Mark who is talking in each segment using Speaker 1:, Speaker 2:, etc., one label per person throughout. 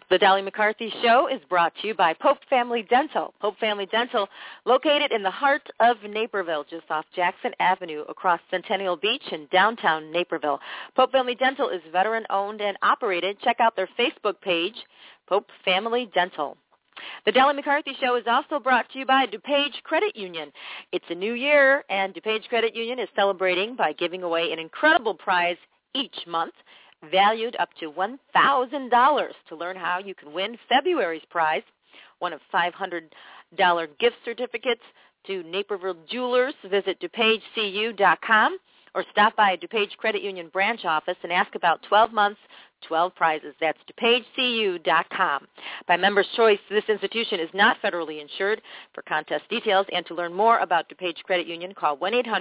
Speaker 1: The Dolly McCarthy Show is brought to you by Pope Family Dental. Pope Family Dental, located in the heart of Naperville, just off Jackson Avenue, across Centennial Beach in downtown Naperville. Pope Family Dental is veteran-owned and operated. Check out their Facebook page, Pope Family Dental. The Dolly McCarthy Show is also brought to you by DuPage Credit Union. It's a new year, and DuPage Credit Union is celebrating by giving away an incredible prize each month, valued up to $1,000. To learn how you can win February's prize, one of $500 gift certificates to Naperville Jewelers, visit DuPageCU.com or stop by a DuPage Credit Union branch office and ask about 12 months, 12 prizes. That's DuPageCU.com. By member's choice, this institution is not federally insured. For contest details and to learn more about DuPage Credit Union, call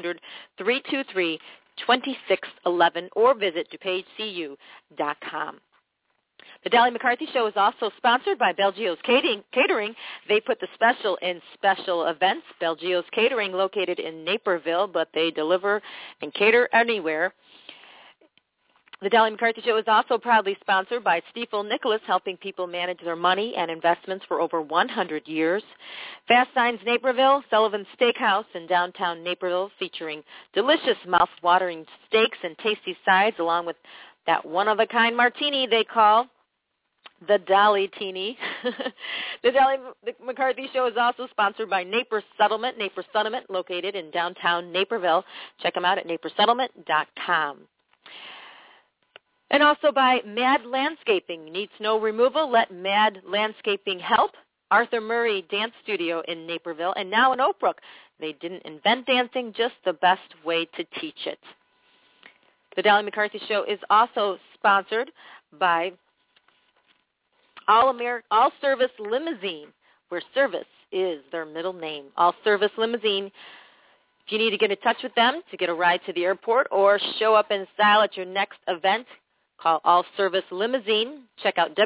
Speaker 1: 1-800-323-2611 or visit DuPageCU.com. The Dolly McCarthy Show is also sponsored by Belgio's Catering. They put the special in special events. Belgio's Catering, located in Naperville, but they deliver and cater anywhere. The Dolly McCarthy Show is also proudly sponsored by Stifel Nicholas, helping people manage their money and investments for over 100 years. Fast Signs Naperville, Sullivan's Steakhouse in downtown Naperville, featuring delicious mouth-watering steaks and tasty sides, along with that one-of-a-kind martini they call the Dolly Teeny. The Dolly McCarthy Show is also sponsored by Naples Settlement, located in downtown Naperville. Check them out at napersettlement.com. And also by Mad Landscaping. Need snow removal? Let Mad Landscaping help. Arthur Murray Dance Studio in Naperville and now in Oak Brook. They didn't invent dancing, just the best way to teach it. The Dolly McCarthy Show is also sponsored by All Service Limousine, where service is their middle name. All Service Limousine. If you need to get in touch with them to get a ride to the airport or show up in style at your next event, call All Service Limousine. Check out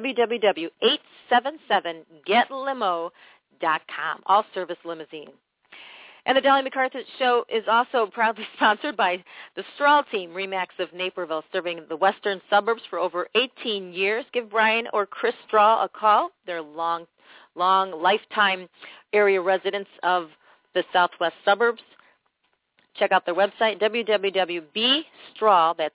Speaker 1: www.877getlimo.com. All Service Limousine. And the Dolly McCarthy Show is also proudly sponsored by the Strahl Team, Remax of Naperville, serving the western suburbs for over 18 years. Give Brian or Chris Strahl a call. They're long lifetime area residents of the southwest suburbs. Check out their website, www.bstrahl, that's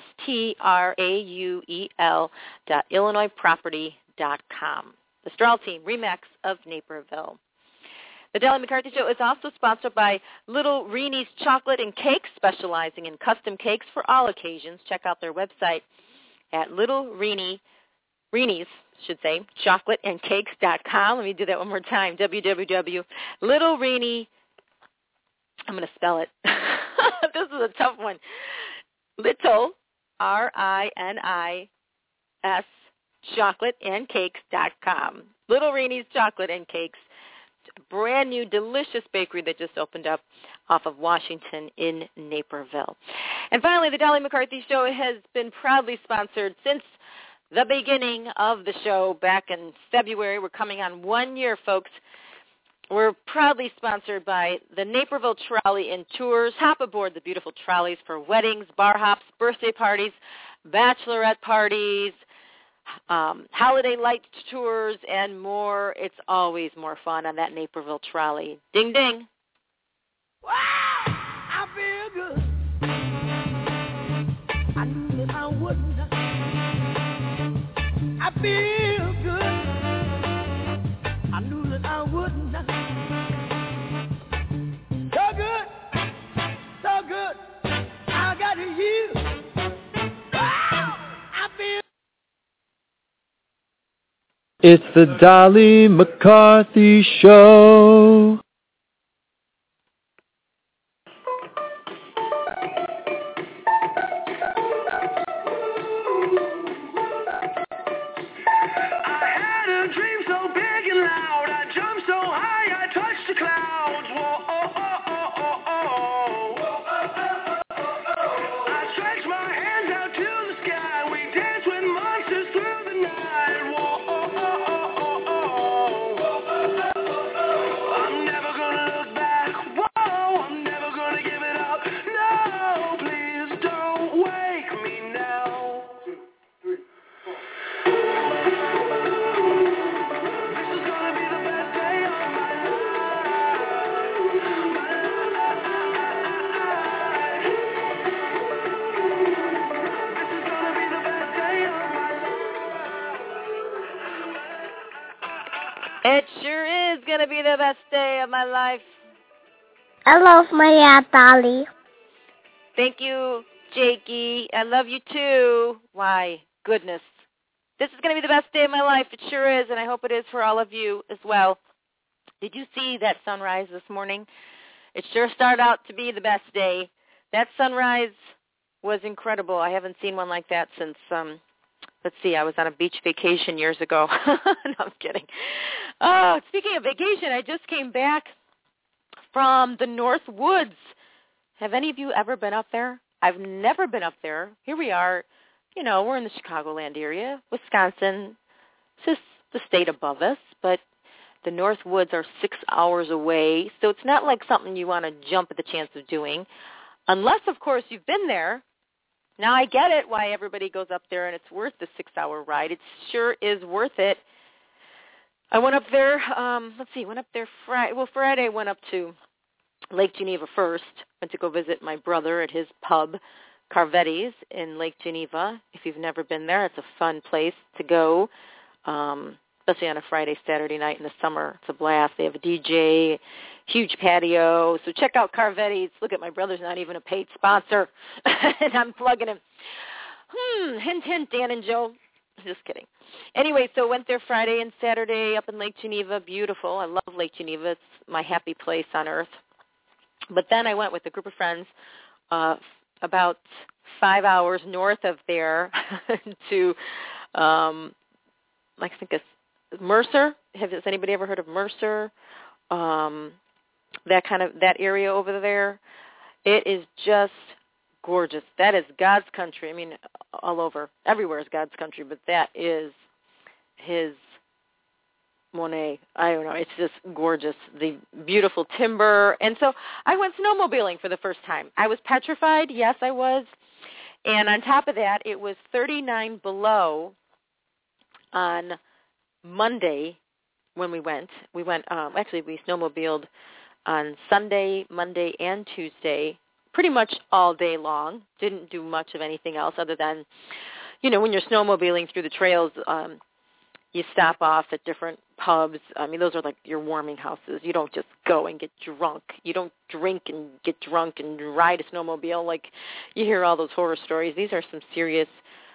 Speaker 1: STRAUEL.IllinoisProperty.com. The Strahl Team, Remax of Naperville. The Dolly McCarthy Show is also sponsored by Little Reenie's Chocolate and Cakes, specializing in custom cakes for all occasions. Check out their website at chocolateandcakes.com. Let me do that one more time, www.littlereenie, I'm going to spell it. This is a tough one. Little, R-I-N-I-S, chocolateandcakes.com. Little Reenie's Chocolate and Cakes. Brand new, delicious bakery that just opened up off of Washington in Naperville. And finally, the Dolly McCarthy Show has been proudly sponsored since the beginning of the show back in February. We're coming on 1 year, folks. We're proudly sponsored by the Naperville Trolley and Tours. Hop aboard the beautiful trolleys for weddings, bar hops, birthday parties, bachelorette parties, holiday light tours, and more. It's always more fun on that Naperville trolley. Ding, ding.
Speaker 2: Wow, I feel good. I knew that I wouldn't. I feel good. I knew that I wouldn't. So good, so good. I got you. Wow, I feel.
Speaker 3: It's the Dolly McCarthy Show.
Speaker 1: It sure is going to be the best day of my life.
Speaker 4: I love my Aunt Dolly.
Speaker 1: Thank you, Jakey. I love you too. Why, goodness. This is going to be the best day of my life. It sure is, and I hope it is for all of you as well. Did you see that sunrise this morning? It sure started out to be the best day. That sunrise was incredible. I haven't seen one like that since, let's see, I was on a beach vacation years ago. No, I'm kidding. Oh, speaking of vacation, I just came back from the North Woods. Have any of you ever been up there? I've never been up there. Here we are. You know, we're in the Chicagoland area, Wisconsin. It's just the state above us, but the North Woods are 6 hours away, so it's not like something you want to jump at the chance of doing, unless, of course, you've been there. Now, I get it why everybody goes up there, and it's worth the 6-hour ride. It sure is worth it. I went up there, went up there Friday. Well, Friday I went up to Lake Geneva first. Went to go visit my brother at his pub, Carvetti's in Lake Geneva. If you've never been there, it's a fun place to go, especially on a Friday, Saturday night in the summer. It's a blast. They have a DJ, huge patio. So check out Carvetti's. Look at my brother's not even a paid sponsor, and I'm plugging him. Hint, hint, Dan and Joe. Just kidding. Anyway, so went there Friday and Saturday up in Lake Geneva. Beautiful. I love Lake Geneva. It's my happy place on earth. But then I went with a group of friends about 5 hours north of there to, I think it's Mercer. Has anybody ever heard of Mercer? That area over there. It is just gorgeous. That is God's country. I mean, all over. Everywhere is God's country, but that is his Monet. I don't know. It's just gorgeous. The beautiful timber. And so I went snowmobiling for the first time. I was petrified. Yes, I was. And on top of that, it was 39 below on Monday when we went. We snowmobiled on Sunday, Monday, and Tuesday, pretty much all day long. Didn't do much of anything else other than, when you're snowmobiling through the trails, you stop off at different pubs. I mean, those are like your warming houses. You don't just go and get drunk. You don't drink and get drunk and ride a snowmobile like you hear all those horror stories. These are some serious,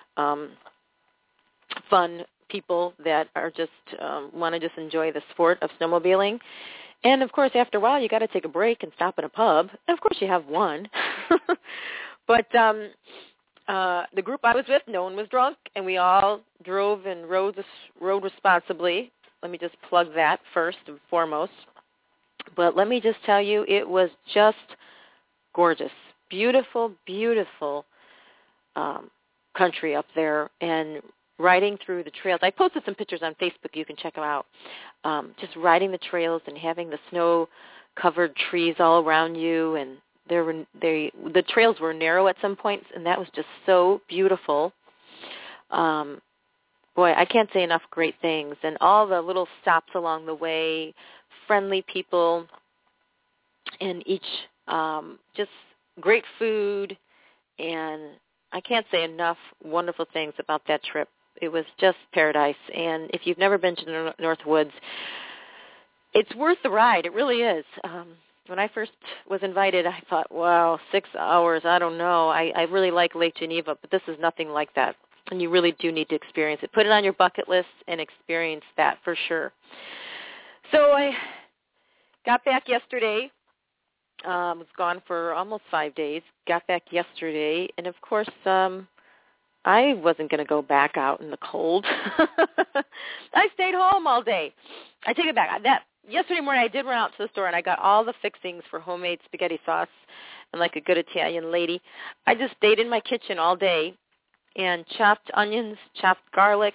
Speaker 1: fun people that are just want to just enjoy the sport of snowmobiling. And, of course, after a while, you got to take a break and stop at a pub. And, of course, you have one. But the group I was with, no one was drunk, and we all drove and rode responsibly. Let me just plug that first and foremost. But let me just tell you, it was just gorgeous. Beautiful, beautiful country up there, and riding through the trails. I posted some pictures on Facebook. You can check them out. Just riding the trails and having the snow-covered trees all around you, and the trails were narrow at some points, and that was just so beautiful. Boy, I can't say enough great things. And all the little stops along the way, friendly people, and each just great food, and I can't say enough wonderful things about that trip. It was just paradise. And if you've never been to the North Woods, it's worth the ride. It really is. When I first was invited, I thought, wow, 6 hours, I don't know. I really like Lake Geneva, but this is nothing like that. And you really do need to experience it. Put it on your bucket list and experience that for sure. So I got back yesterday. Was gone for almost 5 days. Got back yesterday, and of course, I wasn't going to go back out in the cold. I stayed home all day. I take it back. Yesterday morning, I did run out to the store, and I got all the fixings for homemade spaghetti sauce, and like a good Italian lady, I just stayed in my kitchen all day and chopped onions, chopped garlic,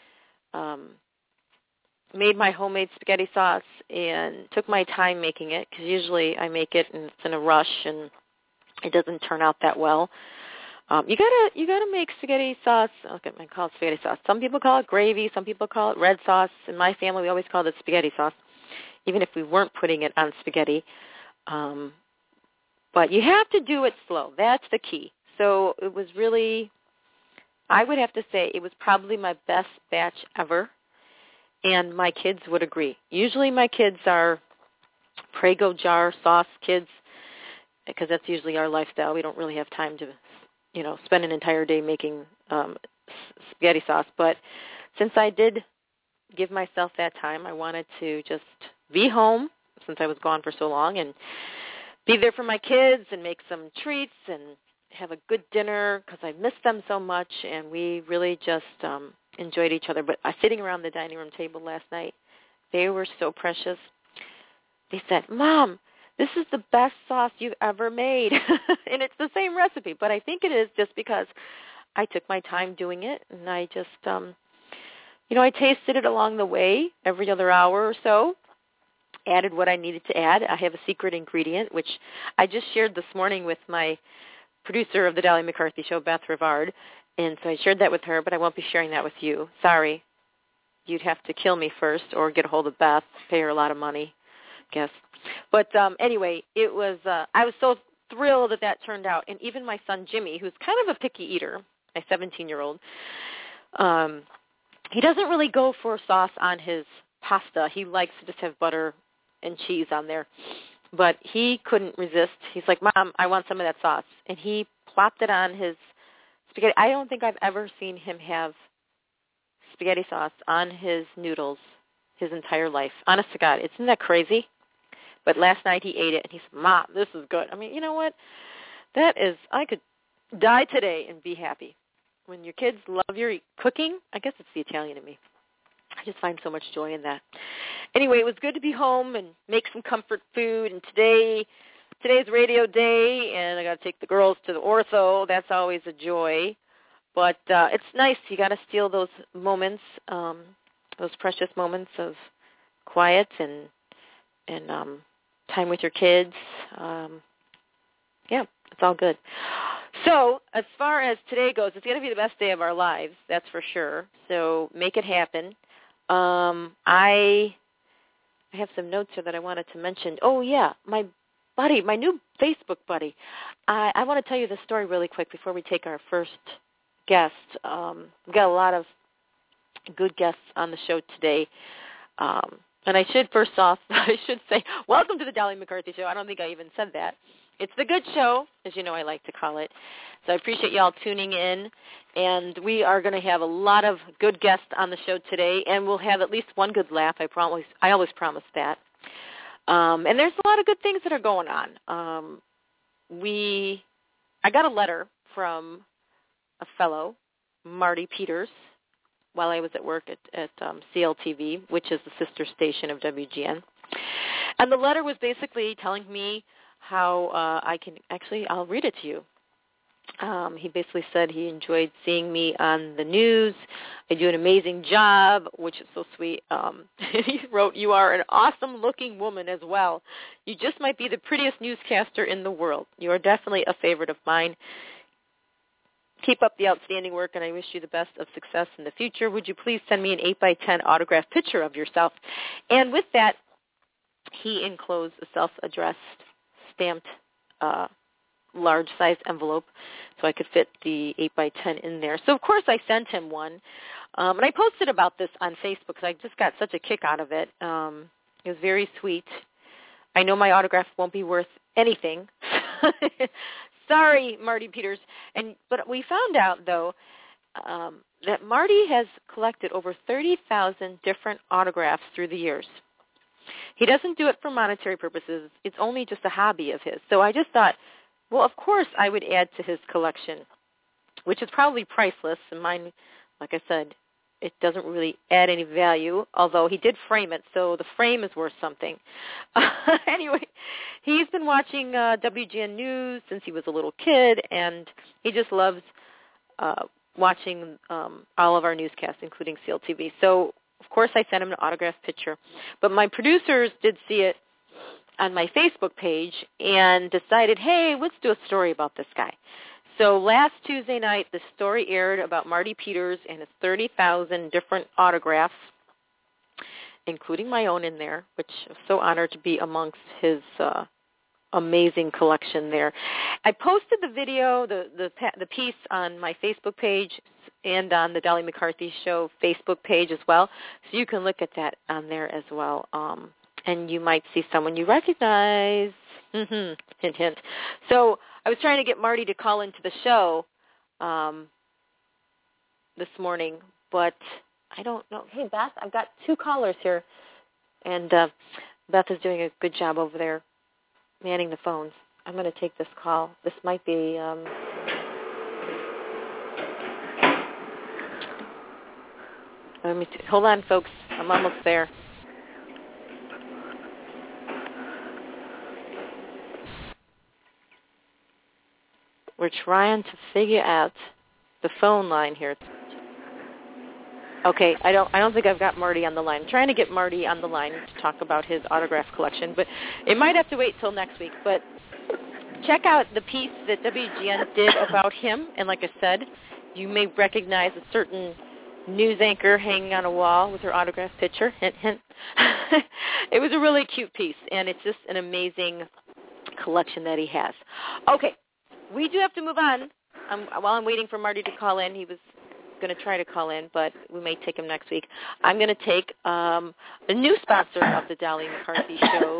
Speaker 1: made my homemade spaghetti sauce, and took my time making it, because usually I make it and it's in a rush and it doesn't turn out that well. You gotta make spaghetti sauce. Okay, I call it spaghetti sauce. Some people call it gravy. Some people call it red sauce. In my family, we always called it spaghetti sauce, even if we weren't putting it on spaghetti. But you have to do it slow. That's the key. So it was really, I would have to say, it was probably my best batch ever. and my kids would agree. Usually my kids are Prego jar sauce kids, because that's usually our lifestyle. We don't really have time to, spend an entire day making spaghetti sauce. But since I did give myself that time, I wanted to just be home since I was gone for so long and be there for my kids and make some treats and have a good dinner because I missed them so much, and we really just enjoyed each other. But sitting around the dining room table last night, they were so precious. They said, "Mom, this is the best sauce you've ever made." And it's the same recipe, but I think it is just because I took my time doing it, and I just, I tasted it along the way every other hour or so, added what I needed to add. I have a secret ingredient, which I just shared this morning with my producer of the Dolly McCarthy Show, Beth Rivard, and so I shared that with her, but I won't be sharing that with you. Sorry. You'd have to kill me first or get a hold of Beth, pay her a lot of money, I guess. But anyway, it was. I was so thrilled that turned out, and even my son Jimmy, who's kind of a picky eater, my 17-year-old, he doesn't really go for sauce on his pasta. He likes to just have butter and cheese on there. But he couldn't resist. He's like, "Mom, I want some of that sauce." And he plopped it on his spaghetti. I don't think I've ever seen him have spaghetti sauce on his noodles his entire life. Honest to God, isn't that crazy? But last night he ate it, and he said, "Mom, this is good." I mean, you know what? That is, I could die today and be happy. When your kids love your cooking, I guess it's the Italian in me. I just find so much joy in that. Anyway, it was good to be home and make some comfort food. And today's radio day, and I got to take the girls to the ortho. That's always a joy. But it's nice. You got to steal those moments, those precious moments of quiet and time with your kids. Yeah, it's all good. So as far as today goes, it's going to be the best day of our lives, that's for sure. So make it happen. I have some notes here that I wanted to mention. Oh, yeah, my buddy, my new Facebook buddy. I want to tell you this story really quick before we take our first guest. We've got a lot of good guests on the show today. And I should, first off, I should say, welcome to the Dolly McCarthy Show. I don't think I even said that. It's the good show, as you know I like to call it. So I appreciate you all tuning in. And we are going to have a lot of good guests on the show today, and we'll have at least one good laugh. I always promise that. And there's a lot of good things that are going on. I got a letter from a fellow, Marty Peters, while I was at work at CLTV, which is the sister station of WGN. And the letter was basically telling me how I'll read it to you. He basically said he enjoyed seeing me on the news. I do an amazing job, which is so sweet. He wrote, "You are an awesome-looking woman as well. You just might be the prettiest newscaster in the world. You are definitely a favorite of mine. Keep up the outstanding work, and I wish you the best of success in the future. Would you please send me an 8x10 autographed picture of yourself?" And with that, he enclosed a self-addressed, stamped, large-size envelope so I could fit the 8x10 in there. So, of course, I sent him one. And I posted about this on Facebook because I just got such a kick out of it. It was very sweet. I know my autograph won't be worth anything. Sorry, Marty Peters. But we found out, though, that Marty has collected over 30,000 different autographs through the years. He doesn't do it for monetary purposes. It's only just a hobby of his. So I just thought, well, of course I would add to his collection, which is probably priceless. And mine, like I said, it doesn't really add any value, although he did frame it, so the frame is worth something. Anyway, he's been watching WGN News since he was a little kid, and he just loves watching all of our newscasts, including CLTV. So, of course, I sent him an autographed picture. But my producers did see it on my Facebook page and decided, hey, let's do a story about this guy. So last Tuesday night, the story aired about Marty Peters and his 30,000 different autographs, including my own in there, which I'm so honored to be amongst his amazing collection there. I posted the video, the piece on my Facebook page, and on the Dolly McCarthy Show Facebook page as well. So you can look at that on there as well. And you might see someone you recognize. Hint, hint. So I was trying to get Marty to call into the show this morning, but I don't know. Hey, Beth, I've got 2 callers here, and Beth is doing a good job over there manning the phones. I'm going to take this call. This might be... hold on, folks. I'm almost there. We're trying to figure out the phone line here. Okay, I don't think I've got Marty on the line. I'm trying to get Marty on the line to talk about his autograph collection, but it might have to wait till next week. But check out the piece that WGN did about him, and like I said, you may recognize a certain news anchor hanging on a wall with her autograph picture. Hint, hint. It was a really cute piece, and it's just an amazing collection that he has. Okay, we do have to move on. While I'm waiting for Marty to call in, he was going to try to call in, but we may take him next week. I'm going to take a new sponsor of the Dolly McCarthy Show.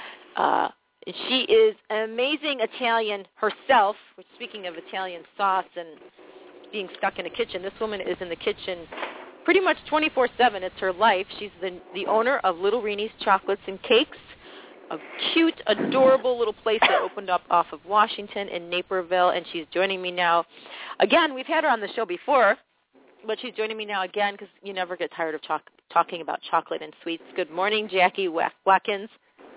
Speaker 1: She is an amazing Italian herself, which, speaking of Italian sauce and being stuck in a kitchen, this woman is in the kitchen pretty much 24/7. It's her life. She's the owner of Little Rini's Chocolates and Cakes, a cute, adorable little place that opened up off of Washington in Naperville, and she's joining me now. Again, we've had her on the show before, but she's joining me now again because you never get tired of talking about chocolate and sweets. Good morning, Jackie Watkins.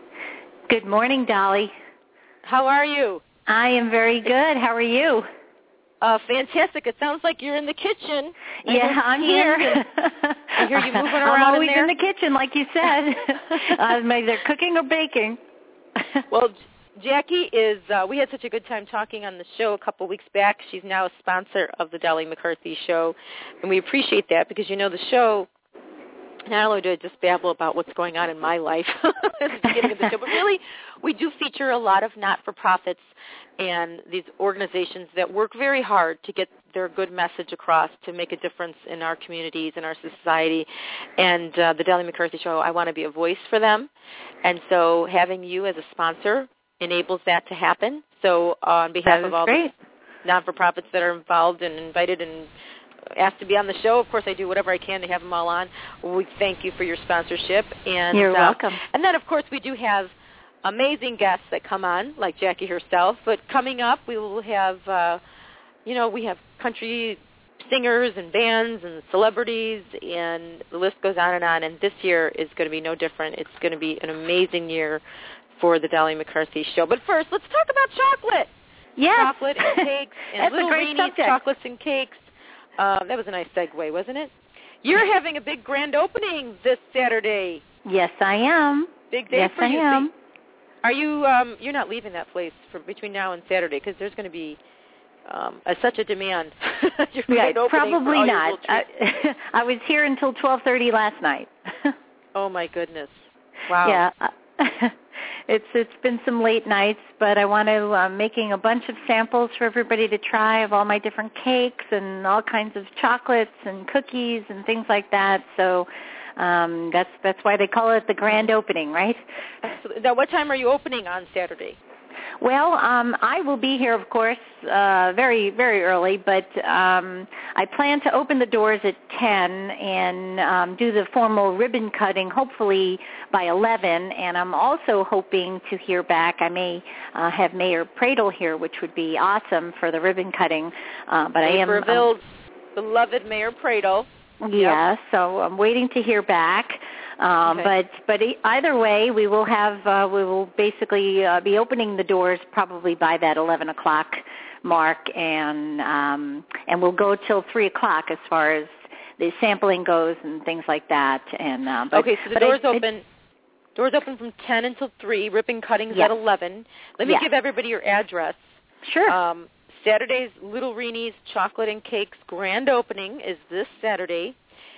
Speaker 5: Good morning, Dolly.
Speaker 1: How are you?
Speaker 5: I am very good. How are you?
Speaker 1: Fantastic. It sounds like you're in the kitchen.
Speaker 5: I'm here.
Speaker 1: I hear you moving around.
Speaker 5: I'm always
Speaker 1: in
Speaker 5: the kitchen, like you said. I'm either cooking or baking.
Speaker 1: Well, Jackie is, we had such a good time talking on the show a couple weeks back. She's now a sponsor of the Dolly McCarthy Show, and we appreciate that because, you know, the show, not only do I just babble about what's going on in my life at the beginning of the show, but really we do feature a lot of not-for-profits and these organizations that work very hard to get their good message across to make a difference in our communities and our society. And the Dolly McCarthy Show, I want to be a voice for them. And so having you as a sponsor enables that to happen. So on behalf of all the non-for-profits that are involved and invited and asked to be on the show, of course I do whatever I can to have them all on. We thank you for your sponsorship. And
Speaker 5: you're welcome.
Speaker 1: And then, of course, we do have amazing guests that come on, like Jackie herself. But coming up, we will have, we have country singers and bands and celebrities, and the list goes on. And this year is going to be no different. It's going to be an amazing year for the Dolly McCarthy Show. But first, let's talk about chocolate.
Speaker 5: Yes.
Speaker 1: Chocolate and cakes and
Speaker 5: That's
Speaker 1: Little
Speaker 5: a great
Speaker 1: Rini's
Speaker 5: subject.
Speaker 1: Chocolates and Cakes. That was a nice segue, wasn't it? You're having a big grand opening this Saturday.
Speaker 5: Yes, I am.
Speaker 1: Big day for you.
Speaker 5: Yes, I am.
Speaker 1: Are you? You're not leaving that place between now and Saturday because there's going to be such a demand.
Speaker 5: Probably not. I was here until 12:30 last night.
Speaker 1: Oh my goodness! Wow.
Speaker 5: Yeah. It's been some late nights, but I want to making a bunch of samples for everybody to try of all my different cakes and all kinds of chocolates and cookies and things like that. So that's why they call it the grand opening, right?
Speaker 1: Now, what time are you opening on Saturday?
Speaker 5: Well, I will be here, of course, very, very early, but I plan to open the doors at 10 and do the formal ribbon cutting, hopefully by 11, and I'm also hoping to hear back. I may have Mayor Pradel here, which would be awesome for the ribbon cutting, but
Speaker 1: Naperville's beloved Mayor Pradel.
Speaker 5: Yeah,
Speaker 1: yep.
Speaker 5: So I'm waiting to hear back. Okay. But either way, we will basically be opening the doors probably by that 11 o'clock mark, and we'll go till 3 o'clock as far as the sampling goes and things like that. And
Speaker 1: okay, so the doors open. Doors open from 10 until 3. Ribbon cutting's at 11. Let me give everybody your address.
Speaker 5: Sure.
Speaker 1: Saturday's Little Rini's Chocolate and Cakes grand opening is this Saturday,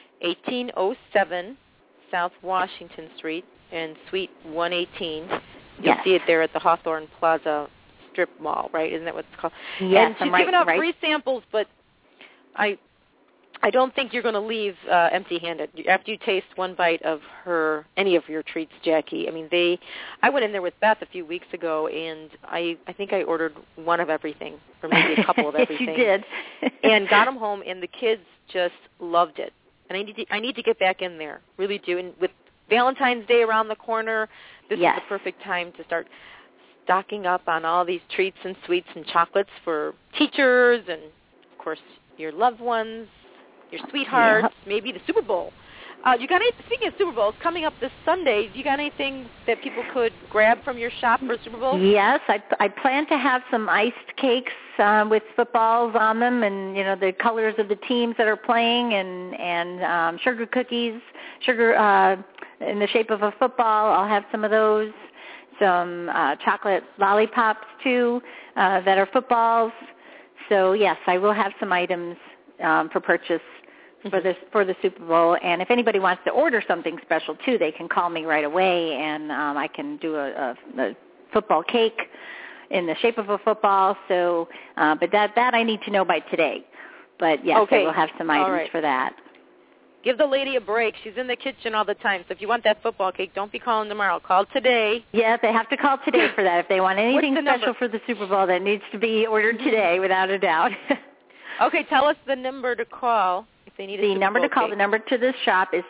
Speaker 1: 1807 South Washington Street in Suite 118. You'll see it there at the Hawthorne Plaza Strip Mall, right? Isn't that what it's called?
Speaker 5: Yes,
Speaker 1: and she's giving out free samples, but I don't think you're going to leave empty-handed after you taste one bite of any of your treats, Jackie. I mean, I went in there with Beth a few weeks ago, and I think I ordered one of everything, or maybe a couple of everything.
Speaker 5: Yes, you did.
Speaker 1: And got them home, and the kids just loved it. And I need to get back in there, really do. And with Valentine's Day around the corner, this is the perfect time to start stocking up on all these treats and sweets and chocolates for teachers and, of course, your loved ones, your sweethearts, maybe the Super Bowl. Speaking of Super Bowl, it's coming up this Sunday. Do you got anything that people could grab from your shop for Super Bowl?
Speaker 5: Yes, I plan to have some iced cakes with footballs on them, and the colors of the teams that are playing, and sugar cookies, sugar in the shape of a football. I'll have some of those. Some chocolate lollipops too that are footballs. So yes, I will have some items for purchase for the Super Bowl. And if anybody wants to order something special too, they can call me right away, and I can do a football cake in the shape of a football. So, but that I need to know by today. But yes, I will have some items for that.
Speaker 1: Give the lady a break. She's in the kitchen all the time. So if you want that football cake, don't be calling tomorrow. Call today.
Speaker 5: Yeah, they have to call today for that. If they want anything special for the Super Bowl, that needs to be ordered today, without a doubt.
Speaker 1: Okay, tell us the number to call if they need a Super Bowl
Speaker 5: number to call,
Speaker 1: cake.
Speaker 5: The number to this shop is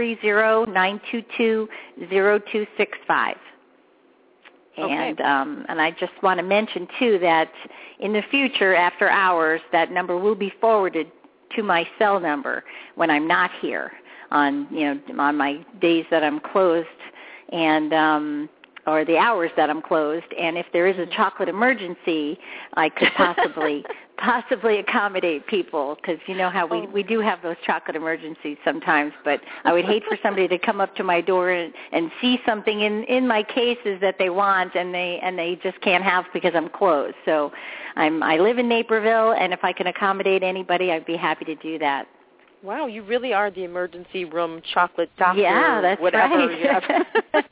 Speaker 5: 630-922-0265. And and I just want to mention too that in the future, after hours, that number will be forwarded to my cell number when I'm not here on my days that I'm closed, and or the hours that I'm closed. And if there is a chocolate emergency, I could possibly accommodate people, because you know how we do have those chocolate emergencies sometimes. But I would hate for somebody to come up to my door and see something in my cases that they want, and they just can't have because I'm closed. So I live in Naperville, and if I can accommodate anybody, I'd be happy to do that.
Speaker 1: Wow, you really are the emergency room chocolate doctor.
Speaker 5: Yeah, that's
Speaker 1: whatever.
Speaker 5: right.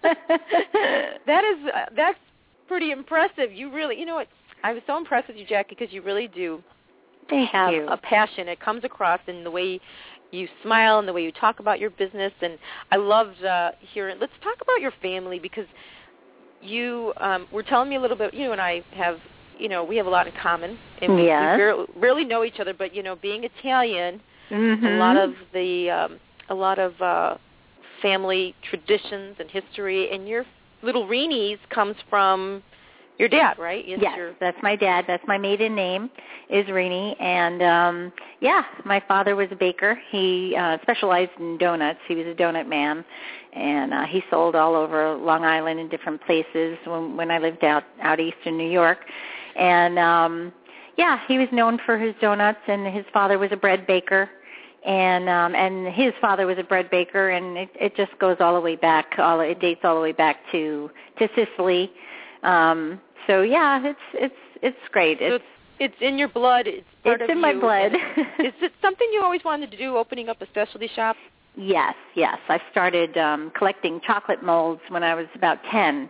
Speaker 1: That's pretty impressive. You really, I was so impressed with you, Jackie, because you really do have a passion. It comes across in the way you smile and the way you talk about your business, and I loved hearing. Let's talk about your family, because you were telling me a little bit. You and I have, we have a lot in common, and we barely know each other. But being Italian. Mm-hmm. A lot of family traditions and history, and your little Reenies comes from your dad, right?
Speaker 5: Yes, that's my dad. That's my maiden name, is Reenie. And my father was a baker. He specialized in donuts. He was a donut man, and he sold all over Long Island in different places when I lived out east in New York. And he was known for his donuts, and his father was a bread baker. And his father was a bread baker, and it just goes all the way back. It dates all the way back to Sicily. So it's great.
Speaker 1: So it's in your blood. It's part of you.
Speaker 5: It's in my blood.
Speaker 1: Is it something you always wanted to do, opening up a specialty shop?
Speaker 5: Yes. I started collecting chocolate molds when I was about 10,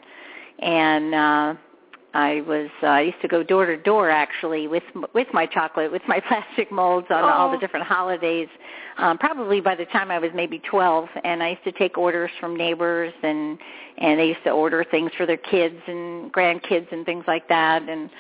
Speaker 5: and I used to go door to door actually with my chocolate, with my plastic molds on all the different holidays. Probably by the time I was maybe 12, and I used to take orders from neighbors, and they used to order things for their kids and grandkids and things like that. And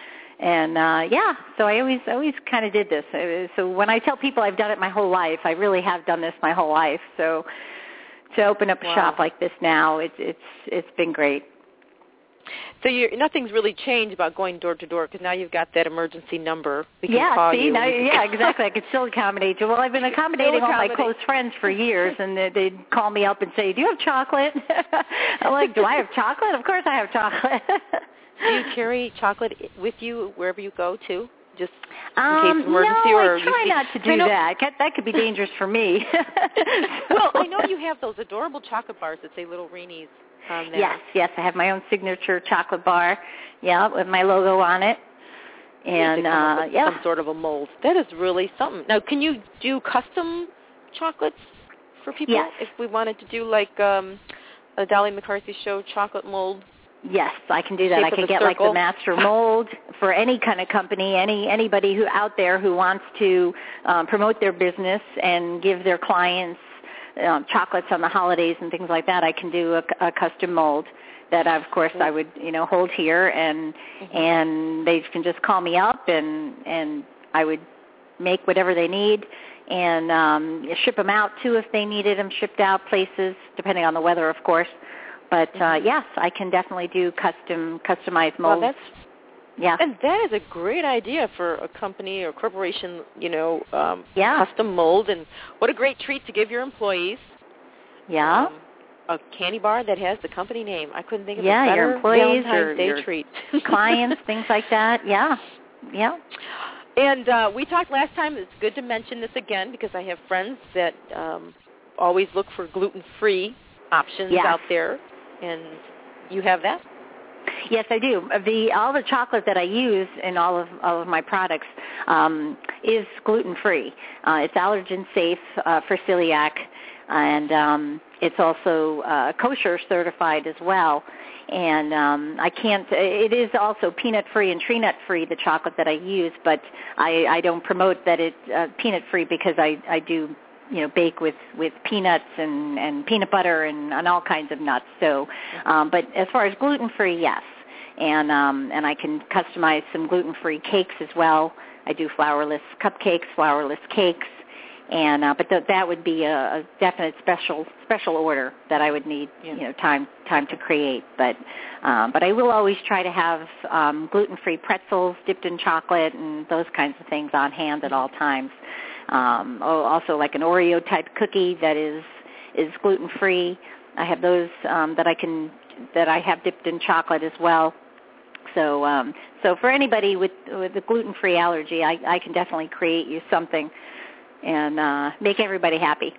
Speaker 5: so I always kind of did this. So when I tell people I've done it my whole life, I really have done this my whole life. So to open up a shop like this now, it's been great.
Speaker 1: So nothing's really changed about going door to door, because now you've got that emergency number. We can call you.
Speaker 5: Exactly. I could still accommodate you. Well, I've been accommodating all my close friends for years, and they'd call me up and say, "Do you have chocolate?" I'm like, "Do I have chocolate? Of course I have chocolate."
Speaker 1: Do you carry chocolate with you wherever you go too? Just in case of emergency?
Speaker 5: No, I try not to do that. That could be dangerous for me.
Speaker 1: Well, I know you have those adorable chocolate bars that say Little Reenies.
Speaker 5: Yes, I have my own signature chocolate bar, with my logo on it, and
Speaker 1: some sort of a mold. That is really something. Now, can you do custom chocolates for people?
Speaker 5: Yes.
Speaker 1: If we wanted to do like a Dolly McCarthy Show chocolate mold
Speaker 5: Yes, I can do that. I can get like the master mold for any kind of company, anybody who out there who wants to promote their business and give their clients chocolates on the holidays and things like that. I can do a custom mold that, of course, I would hold here, and they can just call me up, and I would make whatever they need and ship them out too if they needed them shipped out places, depending on the weather, of course. But yes, I can definitely do customized molds.
Speaker 1: Well, and that is a great idea for a company or corporation, custom mold, and what a great treat to give your employees.
Speaker 5: Yeah.
Speaker 1: A candy bar that has the company name. I couldn't think of a
Speaker 5: your
Speaker 1: better
Speaker 5: employees
Speaker 1: Valentine's
Speaker 5: or
Speaker 1: Day
Speaker 5: your
Speaker 1: treat.
Speaker 5: clients, things like that. Yeah.
Speaker 1: And we talked last time, it's good to mention this again because I have friends that always look for gluten-free options out there, and you have that?
Speaker 5: Yes, I do. All the chocolate that I use in all of my products is gluten-free. It's allergen safe for celiac, and it's also kosher certified as well. And it is also peanut-free and tree-nut-free, the chocolate that I use, but I don't promote that it's peanut-free because I do bake with peanuts and peanut butter and all kinds of nuts. So, but as far as gluten-free, yes. And I can customize some gluten-free cakes as well. I do flourless cupcakes, flourless cakes, and but that would be a definite special order that I would need time to create. But I will always try to have gluten-free pretzels dipped in chocolate and those kinds of things on hand at all times. Also like an Oreo type cookie that is gluten-free. I have those that I have dipped in chocolate as well. So for anybody with a gluten-free allergy, I can definitely create you something and make everybody happy.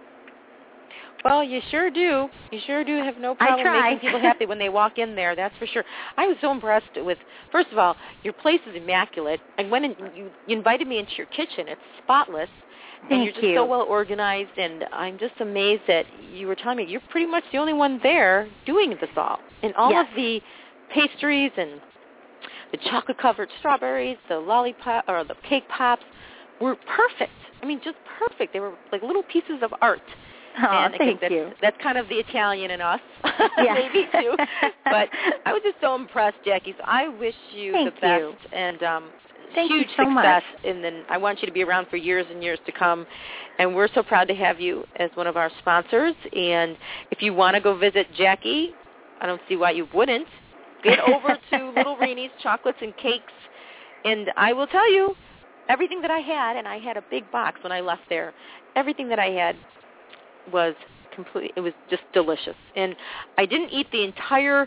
Speaker 1: Well, you sure do. You sure do have no problem making people happy when they walk in there, that's for sure. I was so impressed with, first of all, your place is immaculate. I went and you invited me into your kitchen. It's spotless. And you're just so well organized, and I'm just amazed that you were telling me you're pretty much the only one there doing this all. And all of the pastries and the chocolate-covered strawberries, the lollipop or the cake pops were perfect. I mean, just perfect. They were like little pieces of art.
Speaker 5: Oh, thank you.
Speaker 1: That's kind of the Italian in us, maybe too. But I was just so impressed, Jackie. So I wish you the best and huge
Speaker 5: so
Speaker 1: success.
Speaker 5: Much.
Speaker 1: And then I want you to be around for years and years to come. And we're so proud to have you as one of our sponsors. And if you want to go visit Jackie, I don't see why you wouldn't. Get over to Little Reni's Chocolates and Cakes. And I will tell you, everything that I had, and I had a big box when I left there, everything that I had was it was just delicious. And I didn't eat the entire,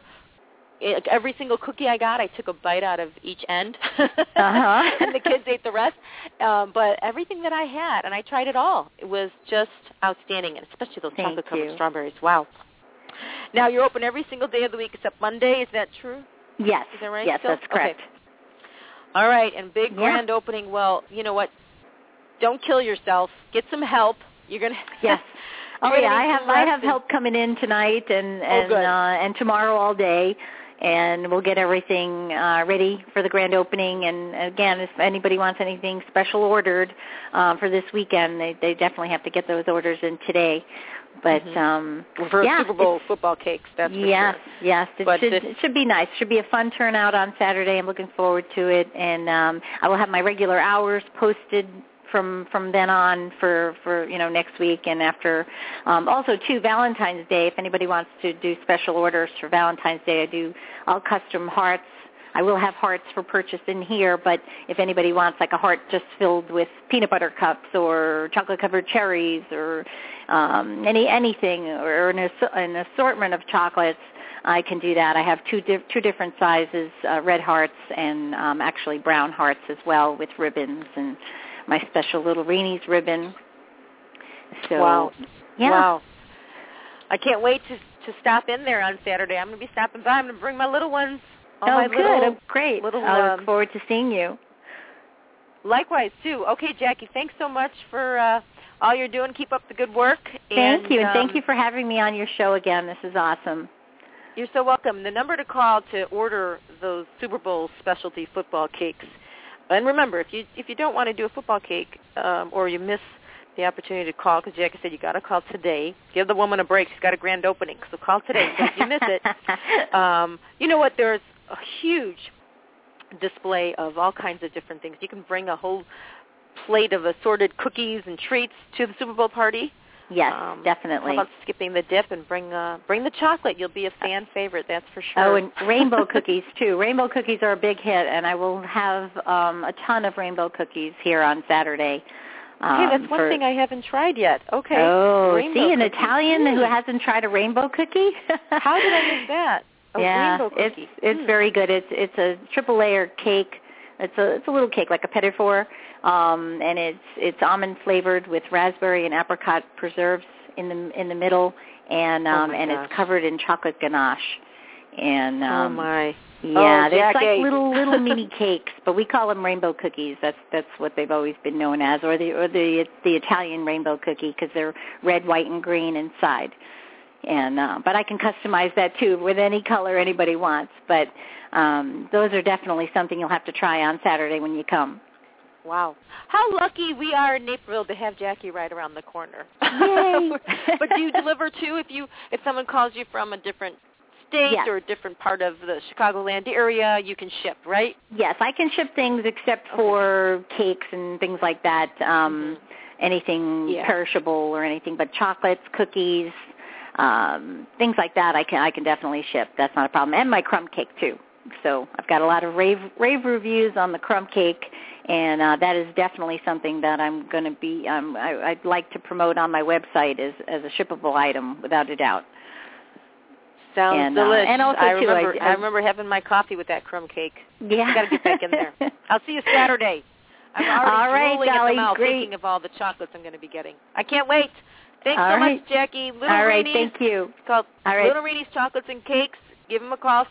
Speaker 1: every single cookie I got, I took a bite out of each end. And the kids ate the rest. But everything that I had, and I tried it all, it was just outstanding, and especially those chocolate-covered strawberries. Wow. Now, you're open every single day of the week except Monday. Is that true?
Speaker 5: Yes.
Speaker 1: Is that right?
Speaker 5: Yes, that's correct.
Speaker 1: Okay. All right, and big grand opening. Well, you know what? Don't kill yourself. Get some help. You're going to...
Speaker 5: Yes. I have help coming in tonight and tomorrow all day, and we'll get everything ready for the grand opening. And again, if anybody wants anything special ordered for this weekend, they definitely have to get those orders in today. But
Speaker 1: for Super Bowl football cakes, that's for sure.
Speaker 5: Yes, it should be nice. It should be a fun turnout on Saturday. I'm looking forward to it, and I will have my regular hours posted from then on for next week and after. Also, too, Valentine's Day, if anybody wants to do special orders for Valentine's Day, I do all custom hearts. I will have hearts for purchase in here, but if anybody wants like a heart just filled with peanut butter cups or chocolate-covered cherries or anything or an assortment of chocolates, I can do that. I have two different sizes, red hearts and actually brown hearts as well with ribbons and my special Little Reni's ribbon. So,
Speaker 1: wow.
Speaker 5: Yeah.
Speaker 1: Wow. I can't wait to stop in there on Saturday. I'm going to be stopping by. I'm going to bring my little ones.
Speaker 5: Good. Great. I look forward to seeing you.
Speaker 1: Likewise, too. Okay, Jackie, thanks so much for all you're doing. Keep up the good work.
Speaker 5: Thank you, and thank you for having me on your show again. This is awesome.
Speaker 1: You're so welcome. The number to call to order those Super Bowl specialty football cakes. And remember, if you don't want to do a football cake or you miss the opportunity to call, because Jackie said you got to call today. Give the woman a break. She's got a grand opening, so call today. So if you miss it, you know what? There's a huge display of all kinds of different things. You can bring a whole plate of assorted cookies and treats to the Super Bowl party.
Speaker 5: Yes, definitely.
Speaker 1: How about skipping the dip and bring the chocolate? You'll be a fan favorite, that's for sure.
Speaker 5: Oh, and rainbow cookies, too. Rainbow cookies are a big hit, and I will have a ton of rainbow cookies here on Saturday.
Speaker 1: Okay, that's one thing I haven't tried yet. Okay.
Speaker 5: Oh,
Speaker 1: rainbow
Speaker 5: see, an
Speaker 1: cookies.
Speaker 5: Italian who hasn't tried a rainbow cookie?
Speaker 1: How did I miss that?
Speaker 5: Yeah,
Speaker 1: rainbow cookie.
Speaker 5: It's very good. It's a triple layer cake. It's a little cake like a petit four, and it's almond flavored with raspberry and apricot preserves in the middle, and it's covered in chocolate ganache. And
Speaker 1: oh my.
Speaker 5: Yeah,
Speaker 1: oh,
Speaker 5: they're like little mini cakes, but we call them rainbow cookies. That's what they've always been known as, or the Italian rainbow cookie, because they're red, white, and green inside. And but I can customize that too with any color anybody wants. But those are definitely something you'll have to try on Saturday when you come.
Speaker 1: Wow. How lucky we are in Naperville to have Jackie right around the corner.
Speaker 5: Yay.
Speaker 1: But do you deliver too if someone calls you from a different state
Speaker 5: yes.
Speaker 1: or a different part of the Chicagoland area, you can ship, right?
Speaker 5: Yes, I can ship things except for cakes and things like that, anything perishable or anything, but chocolates, cookies, things like that I can definitely ship. That's not a problem. And my crumb cake too. So I've got a lot of rave reviews on the crumb cake, and that is definitely something that I'm going to be I'd like to promote on my website as a shippable item without a doubt.
Speaker 1: Sounds delicious.
Speaker 5: And also,
Speaker 1: I remember having my coffee with that crumb cake.
Speaker 5: Yeah.
Speaker 1: I got to get back in there. I'll see you Saturday. I'm already rolling
Speaker 5: Dolly,
Speaker 1: at the mouth thinking of all the chocolates I'm going to be getting. I can't wait. Thanks so much, Jackie. Little
Speaker 5: all right,
Speaker 1: Reenie's,
Speaker 5: thank you.
Speaker 1: It's called
Speaker 5: Little
Speaker 1: Reenie's Chocolates and Cakes. Give them a call,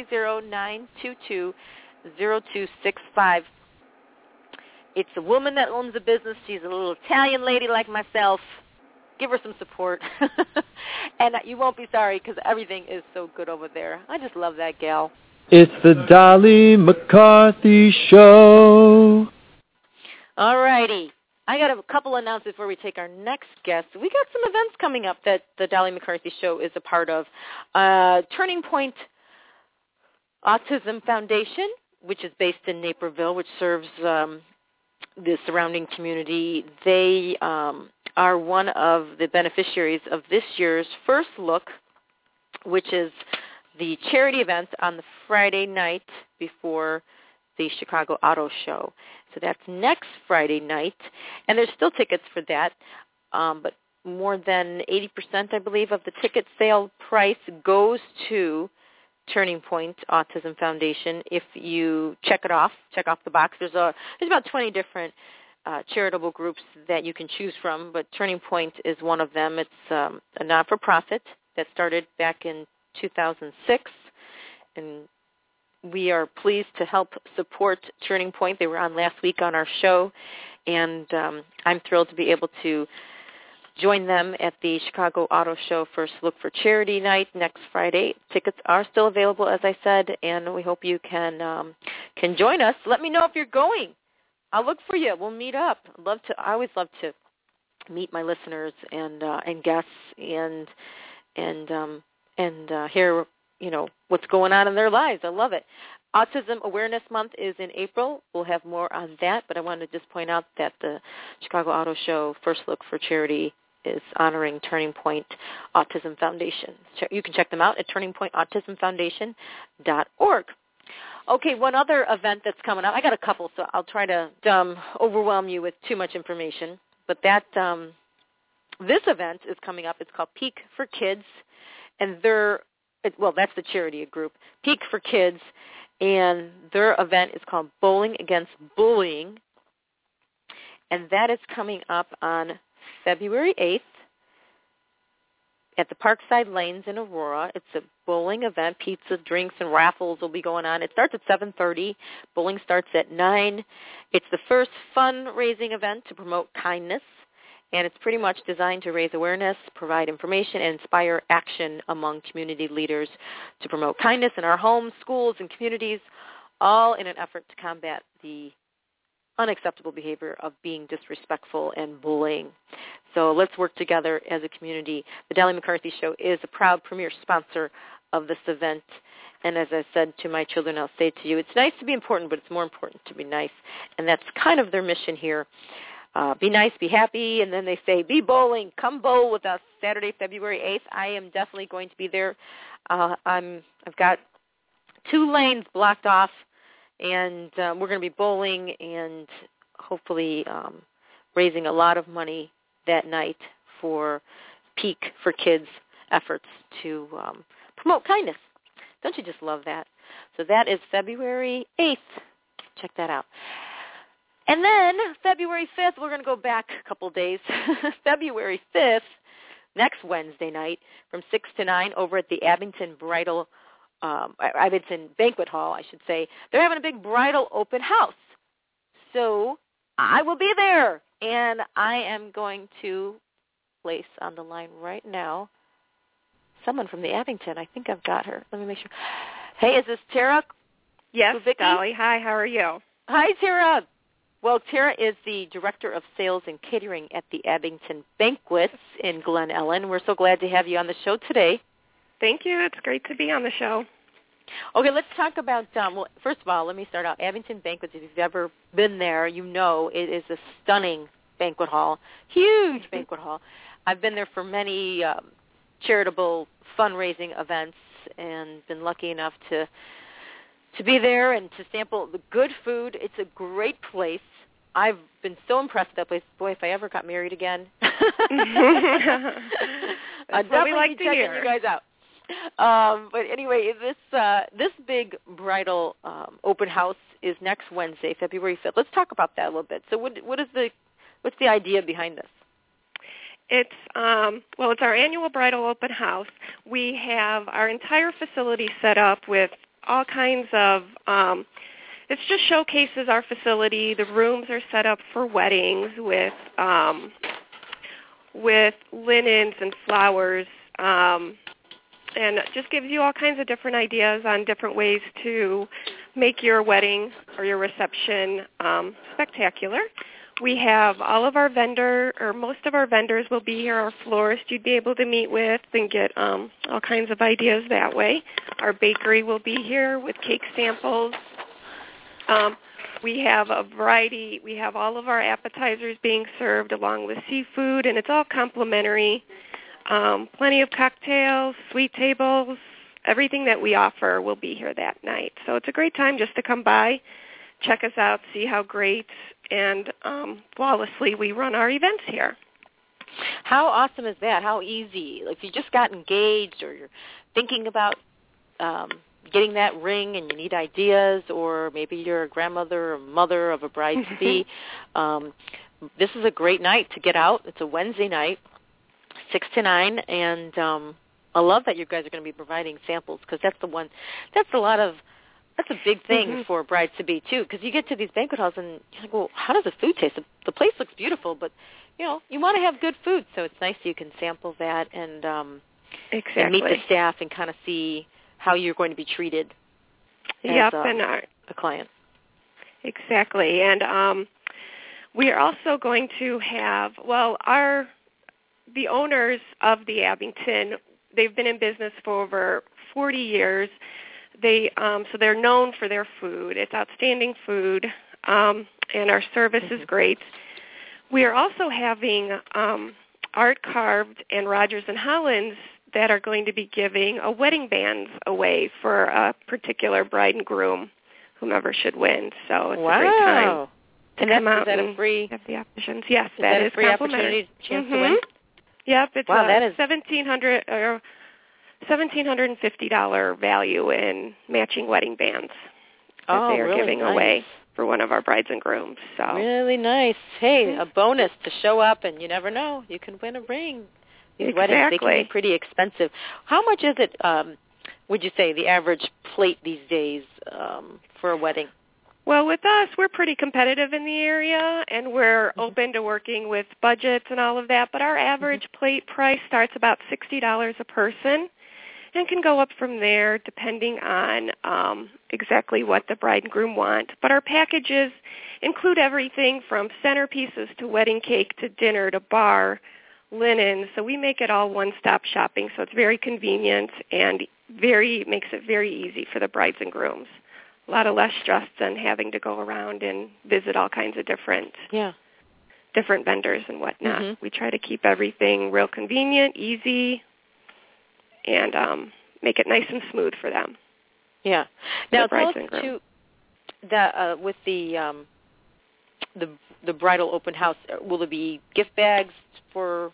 Speaker 1: 630-922-0265. It's a woman that owns a business. She's a little Italian lady like myself. Give her some support. And you won't be sorry because everything is so good over there. I just love that gal.
Speaker 3: It's the Dolly McCarthy Show. All
Speaker 1: righty. I got a couple announcements before we take our next guest. We got some events coming up that the Dolly McCarthy Show is a part of. Turning Point Autism Foundation, which is based in Naperville, which serves the surrounding community. They are one of the beneficiaries of this year's First Look, which is the charity event on the Friday night before the Chicago Auto Show. So that's next Friday night, and there's still tickets for that, but more than 80%, I believe, of the ticket sale price goes to Turning Point Autism Foundation. If you check off the box, there's about 20 different charitable groups that you can choose from, but Turning Point is one of them. It's a not-for-profit that started back in 2006, and we are pleased to help support Turning Point. They were on last week on our show, and I'm thrilled to be able to join them at the Chicago Auto Show First Look for Charity Night next Friday. Tickets are still available, as I said, and we hope you can join us. Let me know if you're going. I'll look for you. We'll meet up. I always love to meet my listeners and guests and hear what's going on in their lives. I love it. Autism Awareness Month is in April. We'll have more on that, but I wanted to just point out that the Chicago Auto Show First Look for Charity is honoring Turning Point Autism Foundation. You can check them out at turningpointautismfoundation.org. Okay, one other event that's coming up. I got a couple, so I'll try to overwhelm you with too much information. But this event is coming up. It's called Peak for Kids, and that's the charity group, Peak for Kids, and their event is called Bowling Against Bullying, and that is coming up on February 8th at the Parkside Lanes in Aurora. It's a bowling event. Pizza, drinks, and raffles will be going on. It starts at 7:30. Bowling starts at 9. It's the first fundraising event to promote kindness and it's pretty much designed to raise awareness, provide information, and inspire action among community leaders to promote kindness in our homes, schools, and communities, all in an effort to combat the unacceptable behavior of being disrespectful and bullying. So let's work together as a community. The Dolly McCarthy Show is a proud premier sponsor of this event. And as I said to my children, I'll say to you, it's nice to be important, but it's more important to be nice. And that's kind of their mission here. Be nice, be happy, and then they say, be bowling. Come bowl with us Saturday, February 8th. I am definitely going to be there. I've got 2 lanes blocked off, and we're going to be bowling and hopefully raising a lot of money that night for Peak for Kids efforts to promote kindness. Don't you just love that? So that is February 8th. Check that out. And then February 5th, we're going to go back a couple days. February 5th, next Wednesday night, from 6 to 9 over at the Abington Banquet Hall, I should say. They're having a big bridal open house. So I will be there. And I am going to place on the line right now someone from the Abington. I think I've got her. Let me make sure. Hey, is this Tara?
Speaker 6: Yes,
Speaker 1: Kubicki?
Speaker 6: Dolly. Hi, how are you?
Speaker 1: Hi, Tara. Well, Tara is the Director of Sales and Catering at the Abington Banquets in Glen Ellen. We're so glad to have you on the show today.
Speaker 6: Thank you. It's great to be on the show.
Speaker 1: Okay, let's talk about, well, first of all, let me start out. Abington Banquets, if you've ever been there, you know it is a stunning banquet hall, huge banquet hall. I've been there for many charitable fundraising events and been lucky enough to be there and to sample the good food. It's a great place. I've been so impressed with that place. Boy, if I ever got married again, I'd definitely
Speaker 6: like
Speaker 1: be
Speaker 6: to
Speaker 1: checking
Speaker 6: hear.
Speaker 1: you guys out. But anyway, this big bridal open house is next Wednesday, February 5th. Let's talk about that a little bit. So what's the idea behind this?
Speaker 6: It's it's our annual bridal open house. We have our entire facility set up with all kinds of it just showcases our facility. The rooms are set up for weddings with linens and flowers, and it just gives you all kinds of different ideas on different ways to make your wedding or your reception spectacular. We have all of our most of our vendors will be here, our florists you'd be able to meet with and get all kinds of ideas that way. Our bakery will be here with cake samples. We have a variety. We have all of our appetizers being served along with seafood, and it's all complimentary. Plenty of cocktails, sweet tables, everything that we offer will be here that night. So it's a great time just to come by, check us out, see how great and flawlessly we run our events here.
Speaker 1: How awesome is that? How easy? If you just got engaged or you're thinking about getting that ring and you need ideas, or maybe you're a grandmother or mother of a bride-to-be, this is a great night to get out. It's a Wednesday night, 6 to 9, and I love that you guys are going to be providing samples, because that's a big thing for brides-to-be, too, because you get to these banquet halls and you're like, well, how does the food taste? The place looks beautiful, but, you want to have good food, so it's nice you can sample that and and meet the staff and kind of see how you're going to be treated as a client.
Speaker 6: Exactly, and we are also going to have, the owners of the Abington, they've been in business for over 40 years. So they're known for their food. It's outstanding food, and our service is great. We are also having Art Carved and Rogers & Hollins that are going to be giving a wedding band away for a particular bride and groom, whomever should win. So it's a great time to come out and have the options. Yes, that is
Speaker 1: a free opportunity, chance to win?
Speaker 6: Yep, it's $1,750 value in matching wedding bands that they are giving away for one of our brides and grooms. So
Speaker 1: really nice. Hey, a bonus to show up, and you never know, you can win a ring. These weddings, they can be pretty expensive. How much is it, would you say, the average plate these days for a wedding?
Speaker 6: Well, with us, we're pretty competitive in the area, and we're open to working with budgets and all of that, but our average plate price starts about $60 a person and can go up from there depending on exactly what the bride and groom want. But our packages include everything from centerpieces to wedding cake to dinner to bar, linen, so we make it all one-stop shopping, so it's very convenient and makes it very easy for the brides and grooms. A lot of less stress than having to go around and visit all kinds of different vendors and whatnot. We try to keep everything real convenient, easy, and make it nice and smooth for them.
Speaker 1: Yeah. Now, tell us too that with the bridal open house, will there be gift bags for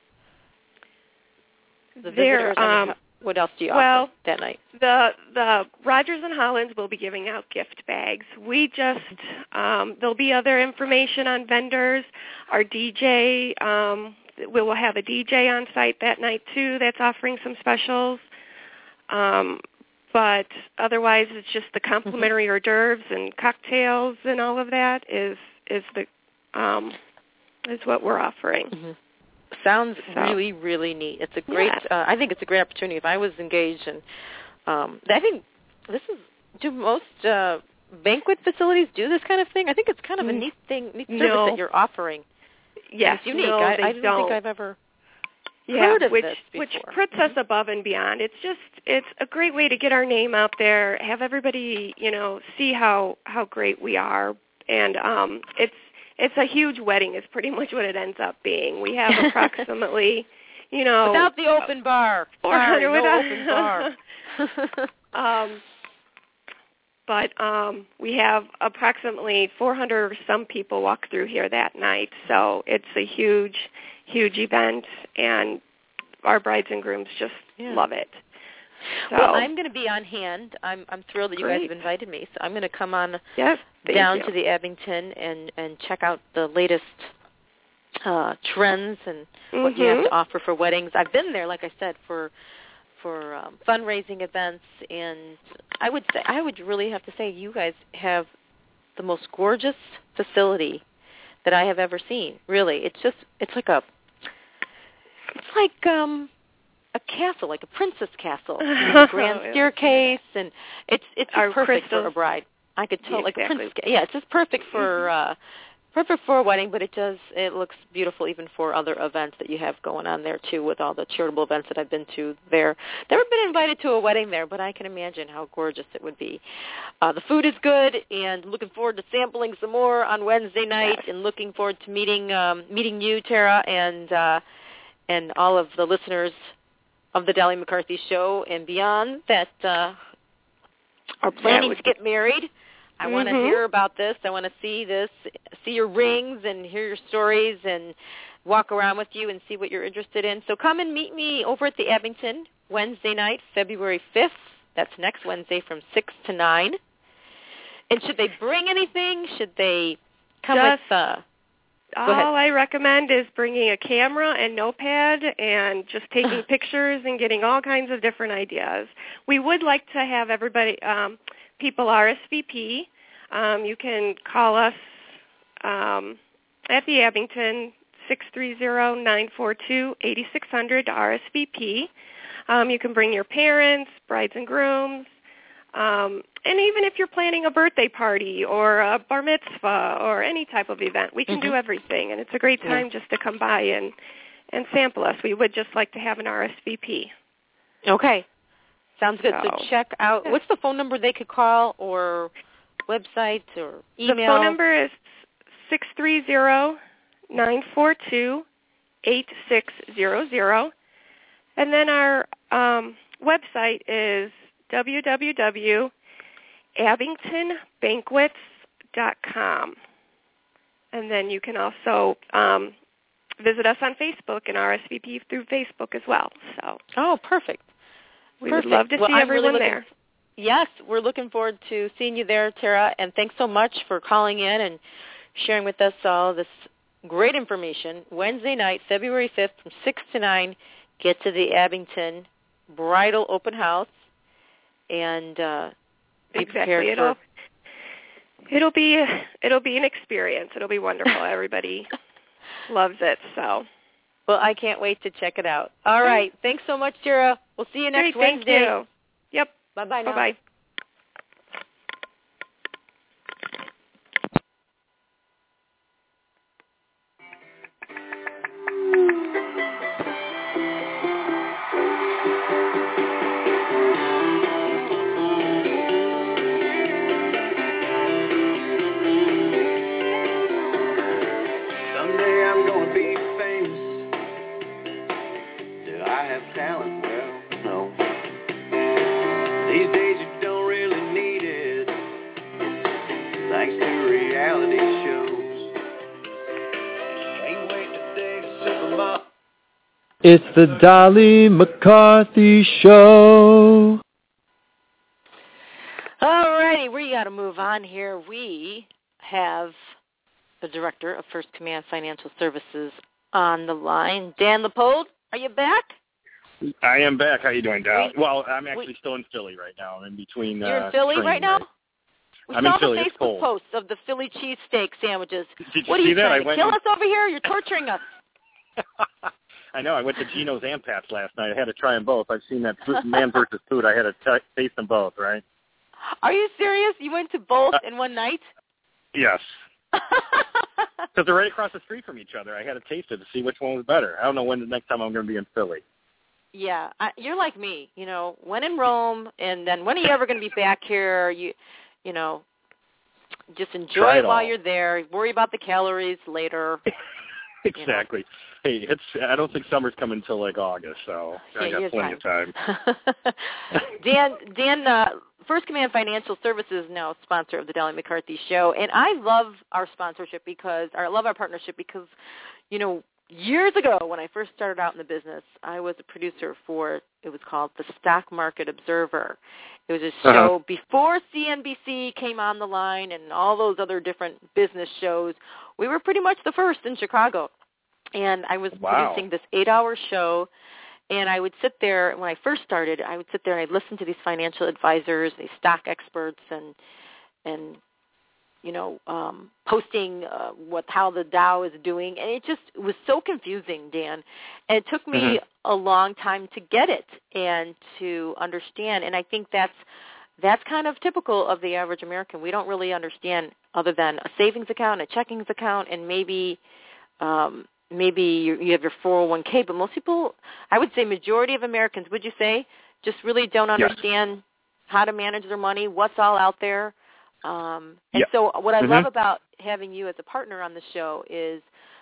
Speaker 1: the visitors? What else do you offer that night?
Speaker 6: The Rogers and Hollins will be giving out gift bags. We just there'll be other information on vendors. Our DJ, we will have a DJ on site that night too. That's offering some specials. But otherwise, it's just the complimentary hors d'oeuvres and cocktails and all of that is what we're offering.
Speaker 1: Sounds really, really neat. It's a great. I think it's a great opportunity. If I was engaged, and I think do most banquet facilities do this kind of thing? I think it's kind of a neat thing, neat service that you're offering.
Speaker 6: Yes,
Speaker 1: it's unique.
Speaker 6: No,
Speaker 1: I don't think I've ever heard of this before.
Speaker 6: Which puts us above and beyond. It's a great way to get our name out there, have everybody see how great we are, and it's a huge wedding is pretty much what it ends up being. We have approximately,
Speaker 1: without the open bar.
Speaker 6: 400
Speaker 1: open bar.
Speaker 6: But we have approximately 400 or some people walk through here that night. So it's a huge, huge event, and our brides and grooms just love it. So,
Speaker 1: well, I'm going to be on hand. I'm thrilled that you guys have invited me. So I'm going to come on down to the Abington and check out the latest trends and what you have to offer for weddings. I've been there, like I said, for fundraising events, and I would really have to say you guys have the most gorgeous facility that I have ever seen. Really, it's like a castle, like a princess castle, with a grand staircase, and it's perfect for a bride. I could tell, like a princess. Yeah, it's just perfect for a wedding, but it looks beautiful even for other events that you have going on there too, with all the charitable events that I've been to there. Never been invited to a wedding there, but I can imagine how gorgeous it would be. The food is good, and looking forward to sampling some more on Wednesday night, and looking forward to meeting you, Tara, and all of the listeners of the Dolly McCarthy Show and beyond that are planning to get married. I want to hear about this. I want to see your rings and hear your stories and walk around with you and see what you're interested in. So come and meet me over at the Abington Wednesday night, February 5th. That's next Wednesday from 6 to 9. And should they bring anything? Should they come with...
Speaker 6: All I recommend is bringing a camera and notepad and just taking pictures and getting all kinds of different ideas. We would like to have everybody, people RSVP. You can call us at the Abington, 630-942-8600 to RSVP. You can bring your parents, brides and grooms, and even if you're planning a birthday party or a bar mitzvah or any type of event, we can do everything. And it's a great time just to come by and sample us. We would just like to have an RSVP.
Speaker 1: Okay. Sounds good. So check out, what's the phone number they could call, or website or email?
Speaker 6: The phone number is 630-942-8600. And then our website is www.abingtonbanquets.com. And then you can also visit us on Facebook and RSVP through Facebook as well. So,
Speaker 1: perfect.
Speaker 6: We would love to see everyone there.
Speaker 1: Yes, we're looking forward to seeing you there, Tara. And thanks so much for calling in and sharing with us all this great information. Wednesday night, February 5th from 6 to 9, get to the Abington Bridal Open House. And be prepared
Speaker 6: It'll be an experience. It'll be wonderful. Everybody loves it. So.
Speaker 1: Well, I can't wait to check it out. All right. Thanks so much, Tara. We'll see you next Wednesday.
Speaker 6: Thank you. Yep.
Speaker 1: Bye-bye now.
Speaker 6: Bye-bye.
Speaker 3: It's the Dolly McCarthy Show.
Speaker 1: All righty, we got to move on here. We have the Director of First Command Financial Services on the line. Dan Leopold, are you back?
Speaker 7: I am back. How you doing, Dal? Well, I'm actually still in Philly right now. I'm in between.
Speaker 1: You're in Philly right now? We
Speaker 7: I'm in
Speaker 1: saw
Speaker 7: Philly.
Speaker 1: the Facebook posts of the Philly cheesesteak sandwiches.
Speaker 7: Did you
Speaker 1: what are
Speaker 7: see
Speaker 1: you
Speaker 7: that?
Speaker 1: trying to kill us over here? You're torturing us.
Speaker 7: I know. I went to Geno's and Pat's last night. I had to try them both. I've seen that Man versus Food. I had to taste them both, right?
Speaker 1: Are you serious? You went to both in one night?
Speaker 7: Yes. Because they're right across the street from each other. I had to taste it to see which one was better. I don't know when the next time I'm going to be in Philly.
Speaker 1: Yeah, you're like me. You know, when in Rome, and then when are you ever going to be back here? You know, just enjoy it while you're there. Worry about the calories later.
Speaker 7: Exactly. Hey, I don't think summer's coming until like August, so I got plenty of time.
Speaker 1: Dan, First Command Financial Services is now a sponsor of the Dolly McCarthy Show, and I love our sponsorship I love our partnership because, you know, years ago when I first started out in the business, I was a producer for, it was called The Stock Market Observer. It was a show before CNBC came on the line and all those other different business shows. We were pretty much the first in Chicago. And I was producing this 8-hour show, and I would sit there, when I first started, I would sit there and I'd listen to these financial advisors, these stock experts, and you know, posting how the Dow is doing. And it was so confusing, Dan. And it took me a long time to get it and to understand. And I think that's kind of typical of the average American. We don't really understand other than a savings account, a checking account, and maybe you have your 401k. But most people, I would say majority of Americans, would you say, just really don't understand how to manage their money, what's all out there. So what I love about having you as a partner on the show is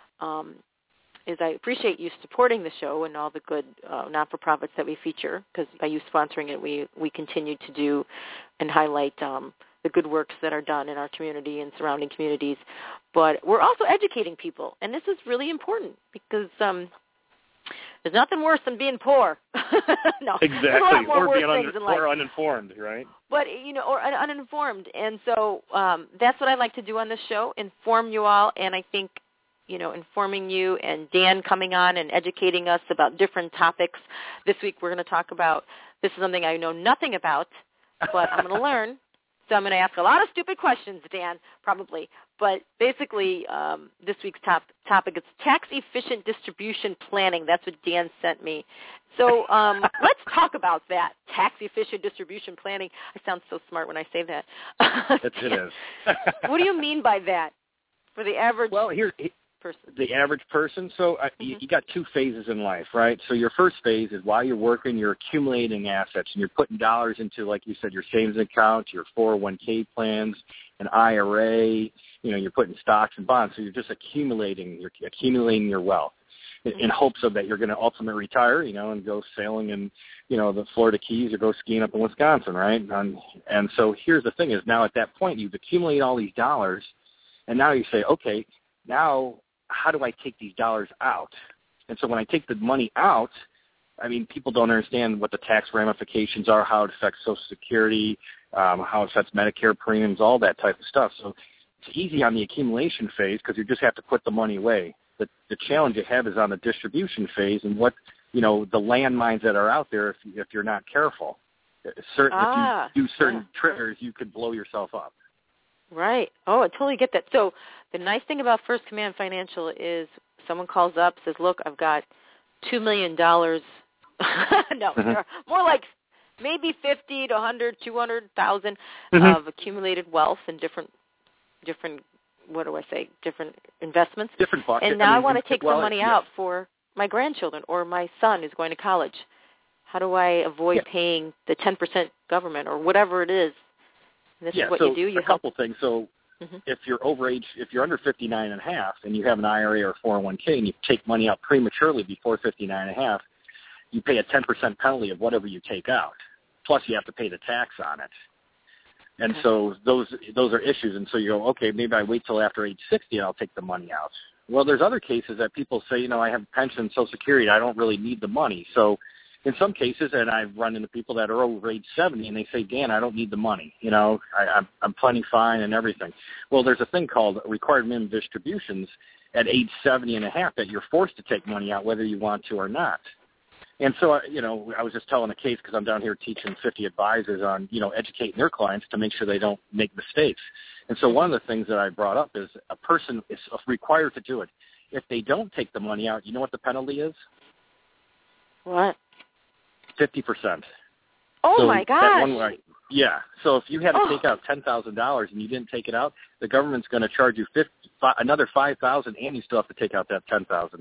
Speaker 1: I appreciate you supporting the show and all the good not-for-profits that we feature, because by you sponsoring it, we continue to do and highlight the good works that are done in our community and surrounding communities. But we're also educating people, and this is really important because there's nothing worse than being poor. No,
Speaker 7: exactly, or uninformed, right?
Speaker 1: But, you know, or uninformed. And so that's what I like to do on this show, inform you all. And I think, you know, informing you and Dan coming on and educating us about different topics. This week we're going to talk about, this is something I know nothing about, but I'm going to learn. So I'm going to ask a lot of stupid questions, Dan, probably. But basically, this week's topic is tax-efficient distribution planning. That's what Dan sent me. So let's talk about that, tax-efficient distribution planning. I sound so smart when I say that.
Speaker 7: It is.
Speaker 1: What do you mean by that for the average person?
Speaker 7: The average person? So you got two phases in life, right? So your first phase is while you're working, you're accumulating assets, and you're putting dollars into, like you said, your savings account, your 401k plans, an IRA. You know, you're putting stocks and bonds. So you're just accumulating your wealth in hopes of that you're going to ultimately retire, you know, and go sailing in, you know, the Florida Keys or go skiing up in Wisconsin, right? And so here's the thing is now at that point you've accumulated all these dollars, and now you say, okay, now how do I take these dollars out? And so when I take the money out, I mean, people don't understand what the tax ramifications are, how it affects Social Security, how it affects Medicare premiums, all that type of stuff. So it's easy on the accumulation phase because you just have to put the money away. The challenge you have is on the distribution phase and what, you know, the landmines that are out there if you're not careful. If you do certain triggers, you could blow yourself up.
Speaker 1: Right. Oh, I totally get that. So the nice thing about First Command Financial is someone calls up, says, look, I've got $2 million. No, more like maybe 50 to 100, 200,000 of accumulated wealth in different, what do I say, different investments.
Speaker 7: Different buckets.
Speaker 1: And now I want to take some money out for my grandchildren or my son who's going to college. How do I avoid paying the 10% government or whatever it is? And this is what you do. You
Speaker 7: a couple things. So if you're overage, if you're under 59 and a half and you have an IRA or 401k and you take money out prematurely before 59 and a half, you pay a 10% penalty of whatever you take out. Plus you have to pay the tax on it. And so those are issues. And so you go, okay, maybe I wait till after age 60 and I'll take the money out. Well, there's other cases that people say, I have pension, Social Security, I don't really need the money. So in some cases, and I've run into people that are over age 70, and they say, Dan, I don't need the money. I'm plenty fine and everything. Well, there's a thing called required minimum distributions at age 70 and a half that you're forced to take money out whether you want to or not. And so, I was just telling a case because I'm down here teaching 50 advisors on, educating their clients to make sure they don't make mistakes. And so one of the things that I brought up is a person is required to do it. If they don't take the money out, you know what the penalty is?
Speaker 1: What?
Speaker 7: 50%.
Speaker 1: Oh,
Speaker 7: so
Speaker 1: my gosh.
Speaker 7: That one, yeah. So if you had to take out $10,000 and you didn't take it out, the government's going to charge you another $5,000, and you still have to take out that $10,000.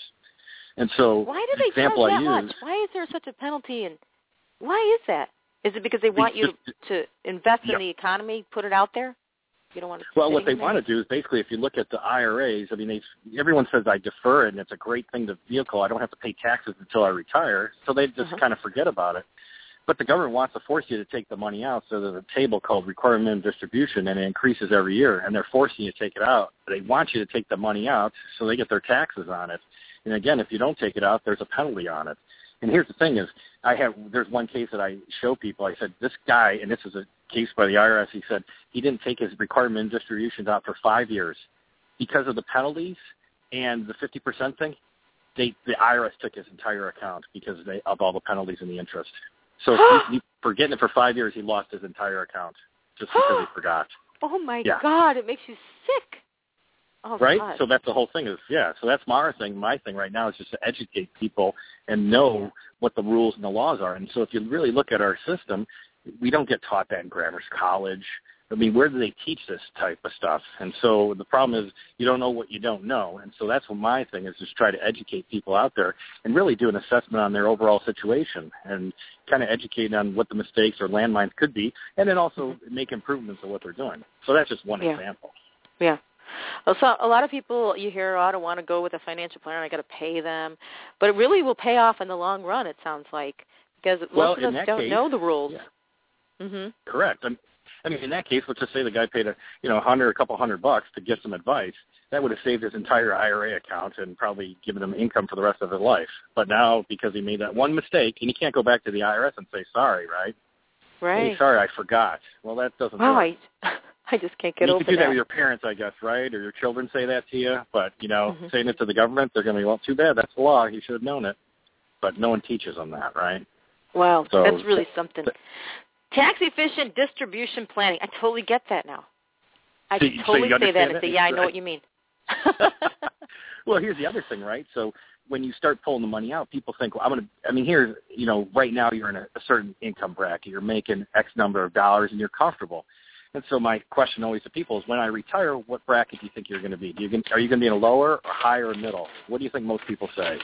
Speaker 7: And so
Speaker 1: why do they charge that much? Why is there such a penalty? And why is that? Is it because they want you to invest in the economy, put it out there? You don't want to.
Speaker 7: Well, what they want to do is basically, if you look at the IRAs, everyone says I defer it and it's a great thing to vehicle. I don't have to pay taxes until I retire, so they just kind of forget about it. But the government wants to force you to take the money out, so there's a table called required minimum distribution, and it increases every year, and they're forcing you to take it out. They want you to take the money out so they get their taxes on it. And again, if you don't take it out, there's a penalty on it. And here's the thing is, there's one case that I show people. I said, this guy, and this is a case by the IRS, he said he didn't take his required minimum distributions out for 5 years. Because of the penalties and the 50% thing, the IRS took his entire account because of all the penalties and the interest. So for getting it for 5 years, he lost his entire account just because he forgot.
Speaker 1: Oh, my God, it makes you sick. Oh,
Speaker 7: right?
Speaker 1: God.
Speaker 7: So that's the whole thing so that's my thing. My thing right now is just to educate people and know what the rules and the laws are. And so if you really look at our system, we don't get taught that in grammar college. Where do they teach this type of stuff? And so the problem is you don't know what you don't know. And so that's what my thing is, just try to educate people out there and really do an assessment on their overall situation and kind of educate on what the mistakes or landmines could be, and then also make improvements of what they're doing. So that's just one example.
Speaker 1: Yeah. Well, so a lot of people you hear, I don't want to go with a financial planner, I got to pay them. But it really will pay off in the long run, it sounds like, because most of us don't know the rules.
Speaker 7: Yeah. Correct. In that case, let's just say the guy paid a couple $100 to get some advice. That would have saved his entire IRA account and probably given him income for the rest of his life. But now, because he made that one mistake, and he can't go back to the IRS and say sorry, right?
Speaker 1: Right.
Speaker 7: Hey, sorry, I forgot. Well, that doesn't work.
Speaker 1: I just can't get over that.
Speaker 7: You can do that with your parents, I guess, right? Or your children say that to you. But, saying it to the government, they're going to be, well, too bad. That's the law. You should have known it. But no one teaches them that, right?
Speaker 1: Wow, so, that's really something. Tax-efficient distribution planning. I totally get that now. I can totally say that and say, I know what you mean.
Speaker 7: Well, here's the other thing, right? So when you start pulling the money out, people think, well, here's, right now you're in a certain income bracket. You're making X number of dollars and you're comfortable. And so my question always to people is, when I retire, what bracket do you think you're going to be? Are you going to be in a lower or higher or middle? What do you think most people say?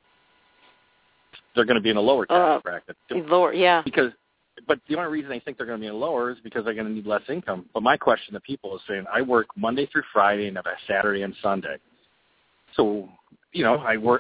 Speaker 7: They're going to be in a lower tax bracket.
Speaker 1: Lower, yeah.
Speaker 7: But the only reason they think they're going to be in lower is because they're going to need less income. But my question to people is saying, I work Monday through Friday and have a Saturday and Sunday. So, I work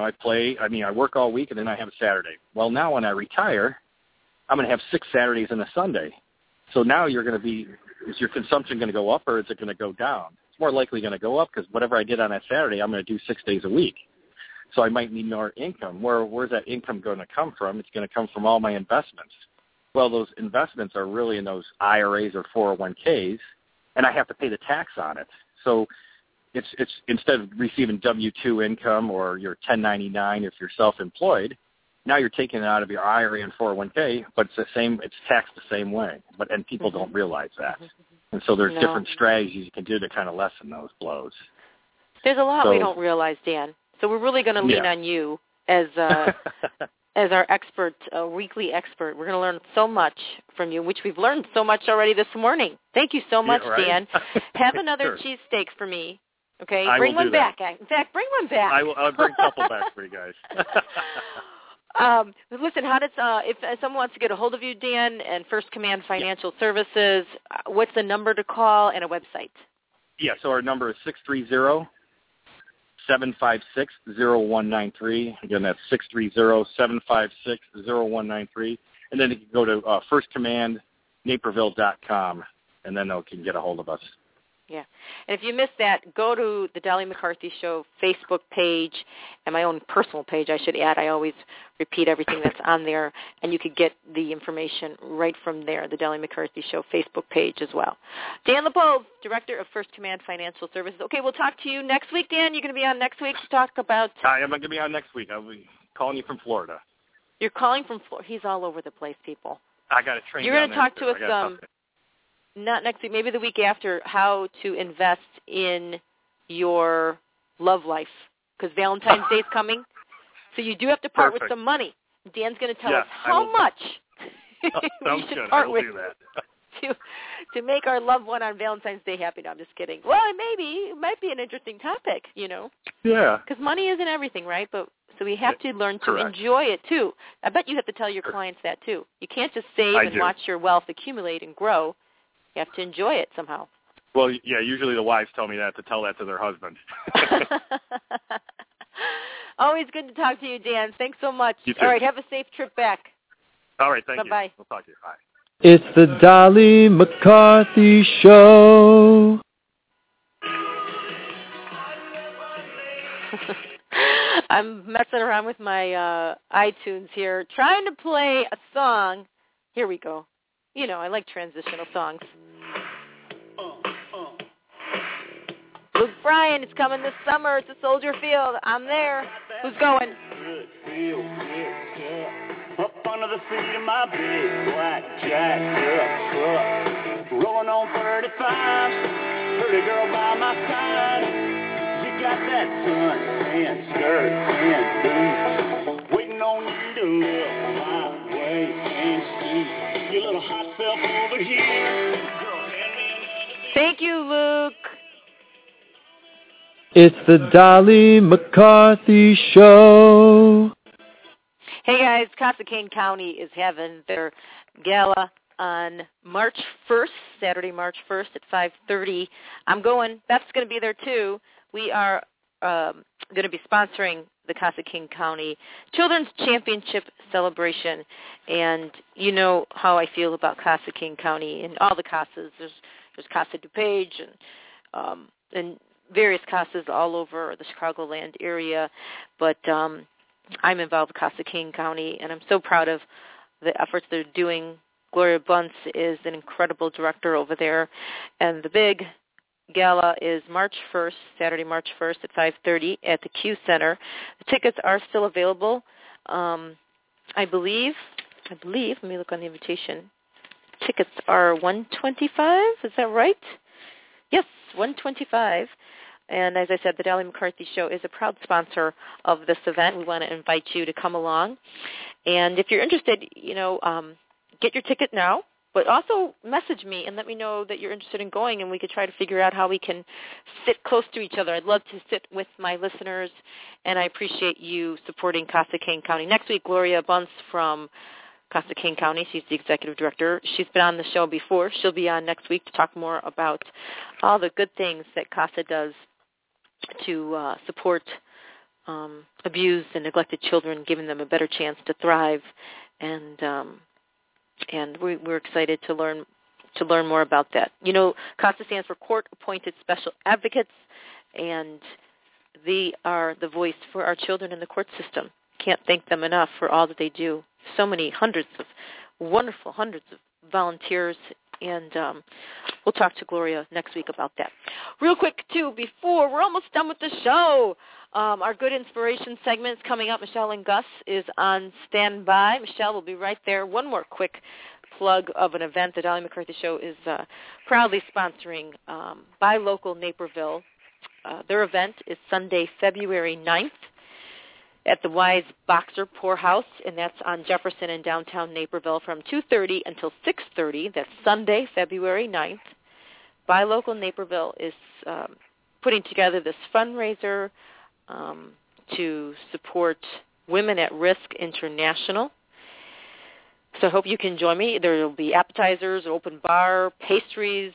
Speaker 7: all week and then I have a Saturday. Well, now when I retire, I'm going to have 6 Saturdays and a Sunday. So now is your consumption going to go up or is it going to go down? It's more likely going to go up because whatever I did on that Saturday, I'm going to do 6 days a week. So I might need more income. Where's that income going to come from? It's going to come from all my investments. Well, those investments are really in those IRAs or 401ks, and I have to pay the tax on it. So it's instead of receiving W-2 income or your 1099 if you're self-employed, now you're taking it out of your IRA and 401k, but it's taxed the same way. And people don't realize that. And so there's different strategies you can do to kind of lessen those blows.
Speaker 1: There's a lot we don't realize, Dan. So we're really going to lean on you as as our expert, weekly expert. We're going to learn so much from you, which we've learned so much already this morning. Thank you so much, Dan. Have another cheesesteak for me. Okay, bring one back. In fact, bring one back.
Speaker 7: I'll bring a couple back for you guys.
Speaker 1: Listen, how does if someone wants to get a hold of you, Dan, and First Command Financial Services, what's the number to call and a website?
Speaker 7: Yeah, so our number is 630-756-0193. Again, that's 630-756-0193. And then you can go to firstcommandnaperville.com, and then they can get a hold of us.
Speaker 1: Yeah. And if you missed that, go to the Dolly McCarthy Show Facebook page and my own personal page, I should add. I always repeat everything that's on there, and you could get the information right from there, the Dolly McCarthy Show Facebook page as well. Dan LeBove, Director of First Command Financial Services. Okay, we'll talk to you next week, Dan. You're going to be on next week to talk about...
Speaker 7: I am going to be on next week. I'll be calling you from Florida.
Speaker 1: You're calling from Florida. He's all over the place, people.
Speaker 7: I got a train.
Speaker 1: You're going to talk to us... not next week, maybe the week after, how to invest in your love life, because Valentine's Day is coming. So you do have to part with some money. Dan's going to tell us how much we should part with to make our loved one on Valentine's Day happy. No, I'm just kidding. Well, it might be an interesting topic, Yeah. Because money isn't everything, right? But so we have to learn to enjoy it, too. I bet you have to tell your clients that, too. You can't just save and watch your wealth accumulate and grow. You have to enjoy it somehow.
Speaker 7: Well, yeah, usually the wives tell me that, to tell that to their husband.
Speaker 1: Always good to talk to you, Dan. Thanks so much.
Speaker 7: You too.
Speaker 1: All right, have a safe trip back.
Speaker 7: All right, thank you.
Speaker 1: Bye-bye.
Speaker 7: We'll talk to you. Bye.
Speaker 3: It's the Dolly McCarthy Show.
Speaker 1: I'm messing around with my iTunes here, trying to play a song. Here we go. I like transitional songs. Luke Bryan, it's coming this summer. It's a Soldier Field. I'm there. Who's going?
Speaker 2: Up under the seat of my big black jacked up truck, rolling on 35, pretty girl by my side. You got that sun and skirt and boots, waiting on you to look my way and ski. Your little hot self over here.
Speaker 1: Thank you, Luke.
Speaker 3: It's the Dolly McCarthy Show.
Speaker 1: Hey, guys, Cossacane County is having their gala on March 1st, Saturday, March 1st at 5:30. I'm going. Beth's going to be there, too. We are going to be sponsoring the Cossacane County Children's Championship Celebration. And you know how I feel about Cossacane County and all the CASAs. There's Casa DuPage and various CASAs all over the Chicagoland area. But I'm involved with Cossacane County, and I'm so proud of the efforts they're doing. Gloria Bunce is an incredible director over there. And the big gala is March 1st, Saturday, March 1st at 5:30 at the Q Center. The tickets are still available. I believe, let me look on the invitation. Tickets are $125, is that right? Yes, $125. And as I said, the Dolly McCarthy Show is a proud sponsor of this event. We want to invite you to come along. And if you're interested, get your ticket now, but also message me and let me know that you're interested in going, and we could try to figure out how we can sit close to each other. I'd love to sit with my listeners, and I appreciate you supporting Cossacane County. Next week, Gloria Bunce from Cossacane County. She's the executive director. She's been on the show before. She'll be on next week to talk more about all the good things that CASA does to support abused and neglected children, giving them a better chance to thrive. And we're excited to learn more about that. CASA stands for Court Appointed Special Advocates, and they are the voice for our children in the court system. Can't thank them enough for all that they do. So many hundreds of volunteers, and we'll talk to Gloria next week about that. Real quick, too, before we're almost done with the show, our Good Inspiration segment is coming up. Michelle and Gus is on standby. Michelle will be right there. One more quick plug of an event. The Dolly McCarthy Show is proudly sponsoring Buy Local Naperville. Their event is Sunday, February 9th at the Wise Boxer Poorhouse, and that's on Jefferson in downtown Naperville from 2:30 until 6:30. That's Sunday, February 9th. Buy Local Naperville is putting together this fundraiser to support Women at Risk International. So I hope you can join me. There will be appetizers, open bar, pastries,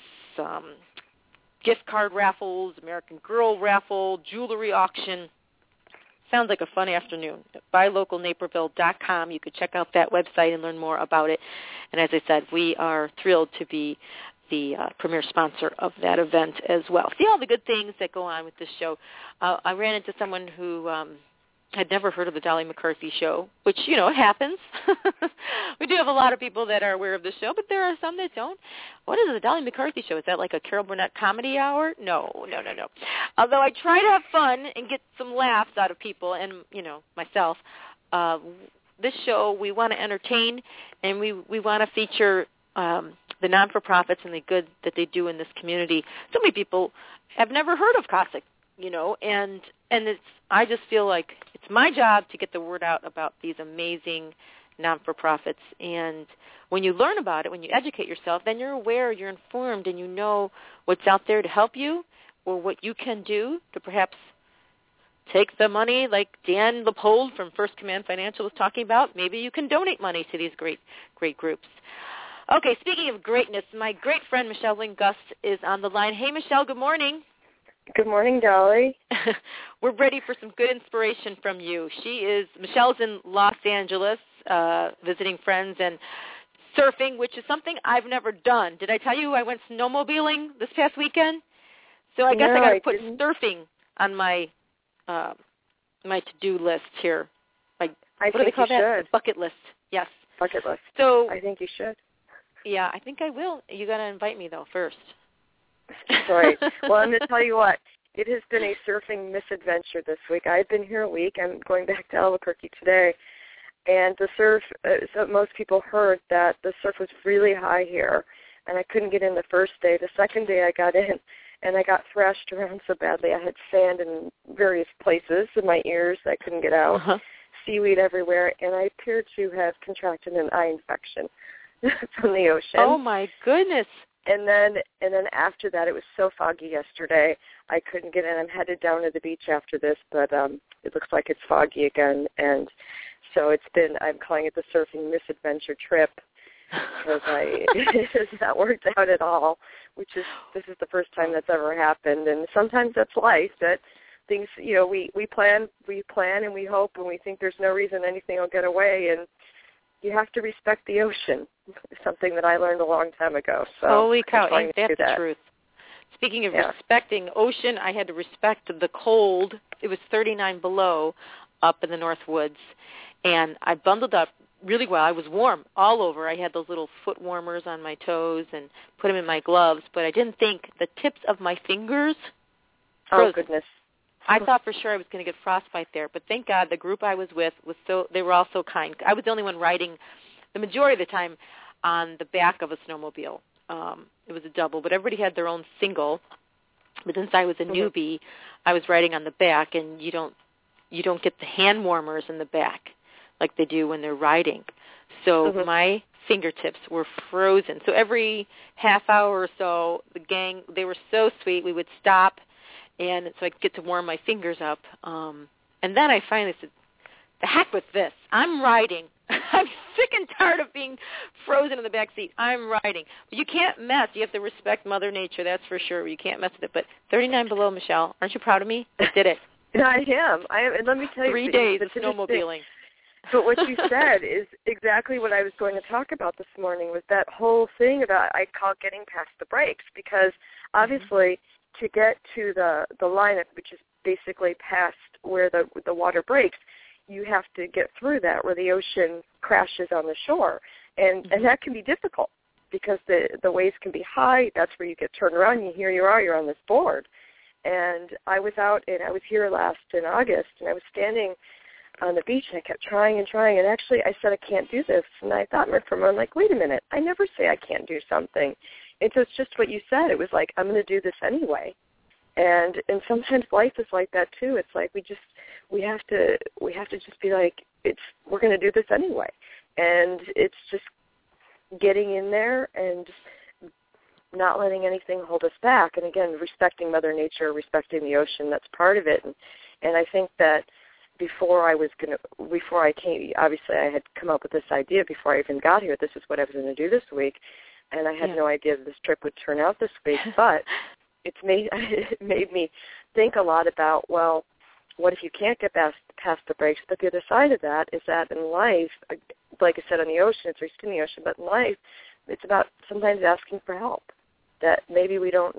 Speaker 1: gift card raffles, American Girl raffle, jewelry auction. Sounds like a fun afternoon. BuyLocalNaperville.com. You could check out that website and learn more about it. And as I said, we are thrilled to be the premier sponsor of that event as well. See all the good things that go on with this show. I ran into someone who had never heard of the Dolly McCarthy Show, which, it happens. We do have a lot of people that are aware of the show, but there are some that don't. What is the Dolly McCarthy Show? Is that like a Carol Burnett comedy hour? No. Although I try to have fun and get some laughs out of people and, myself, this show, we want to entertain, and we want to feature the non-for-profits and the good that they do in this community. So many people have never heard of Cossack, and I just feel like it's my job to get the word out about these amazing non-for-profits. And when you learn about it, when you educate yourself, then you're aware, you're informed, and you know what's out there to help you or what you can do to perhaps take the money like Dan Leopold from First Command Financial was talking about. Maybe you can donate money to these great groups. Okay, speaking of greatness, my great friend Michelle Lynn Gus is on the line. Hey, Michelle, good morning.
Speaker 8: Good morning, Dolly.
Speaker 1: We're ready for some good inspiration from you. Michelle's in Los Angeles visiting friends and surfing, which is something I've never done. Did I tell you I went snowmobiling this past weekend? So I guess I got to put surfing on my my to-do list here. What do they call that? Bucket list. Yes.
Speaker 8: Bucket list.
Speaker 1: So
Speaker 8: I think you should.
Speaker 1: Yeah, I think I will. You got to invite me, though, first.
Speaker 8: Right. Well, I'm going to tell you what. It has been a surfing misadventure this week. I've been here a week. I'm going back to Albuquerque today. And the surf, so most people heard that the surf was really high here, and I couldn't get in the first day. The second day I got in, and I got thrashed around so badly. I had sand in various places in my ears. I couldn't get out. Seaweed everywhere, and I appeared to have contracted an eye infection from the ocean.
Speaker 1: Oh, my goodness.
Speaker 8: And then after that, it was so foggy yesterday, I couldn't get in. I'm headed down to the beach after this, but it looks like it's foggy again. And so I'm calling it the surfing misadventure trip because it has not worked out at all, this is the first time that's ever happened. And sometimes that's life, that things, we plan and we hope and we think there's no reason anything will get away, and you have to respect the ocean, something that I learned a long time ago. So
Speaker 1: holy cow, ain't that the truth. Speaking of respecting ocean, I had to respect the cold. It was 39 below up in the North Woods, and I bundled up really well. I was warm all over. I had those little foot warmers on my toes and put them in my gloves, but I didn't think the tips of my fingers froze.
Speaker 8: Oh, goodness.
Speaker 1: I thought for sure I was going to get frostbite there, but thank God the group I was with they were all so kind. I was the only one riding the majority of the time on the back of a snowmobile. It was a double, but everybody had their own single. But since I was a newbie, I was riding on the back, and you don't get the hand warmers in the back like they do when they're riding. So my fingertips were frozen. So every half hour or so, the gang, they were so sweet, we would stop, and so I'd get to warm my fingers up. And then I finally said, the heck with this. I'm riding. I'm sick and tired of being frozen in the back seat. I'm riding. But you can't mess. You have to respect Mother Nature, that's for sure. You can't mess with it. But 39 below, Michelle. Aren't you proud of me? I did it.
Speaker 8: I am. And let me tell you.
Speaker 1: 3 days of snowmobiling.
Speaker 8: But what you said is exactly what I was going to talk about this morning, was that whole thing about, I call it getting past the brakes, because obviously to get to the line, which is basically past where the water breaks, you have to get through that where the ocean crashes on the shore. And that can be difficult because the waves can be high. That's where you get turned around. Here you are, you're on this board. And I was out, and I was here last in August, and I was standing on the beach, and I kept trying, and actually I said I can't do this, and I thought for a moment, like, wait a minute, I never say I can't do something. And so it's just what you said. It was like, I'm going to do this anyway. And sometimes life is like that too. It's like we have to just be like, we're going to do this anyway. And it's just getting in there and not letting anything hold us back. And again, respecting Mother Nature, respecting the ocean, that's part of it. And I think that before I came, obviously I had come up with this idea before I even got here. This is what I was going to do this week. And I had no idea that this trip would turn out this week. But it made me think a lot about, well, what if you can't get past the breaks? But the other side of that is that in life, like I said, on the ocean, it's risky in the ocean, but in life, it's about sometimes asking for help. That maybe we aren't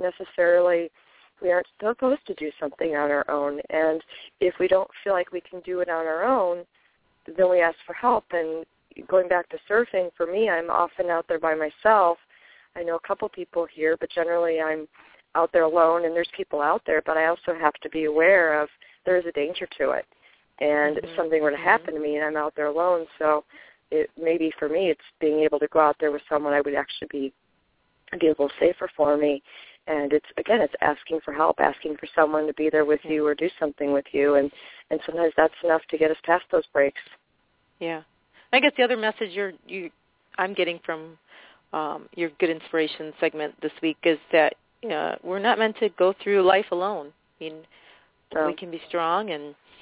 Speaker 8: supposed to do something on our own. And if we don't feel like we can do it on our own, then we ask for help. And going back to surfing, for me, I'm often out there by myself. I know a couple people here, but generally I'm out there alone, and there's people out there, but I also have to be aware of there is a danger to it. And if something were to happen to me and I'm out there alone, so maybe for me it's being able to go out there with someone I would actually be a little safer for me. And it's asking for help, asking for someone to be there with you or do something with you, and sometimes that's enough to get us past those breaks.
Speaker 1: Yeah. I guess the other message I'm getting from your Good Inspiration segment this week is that we're not meant to go through life alone. I mean, we can be strong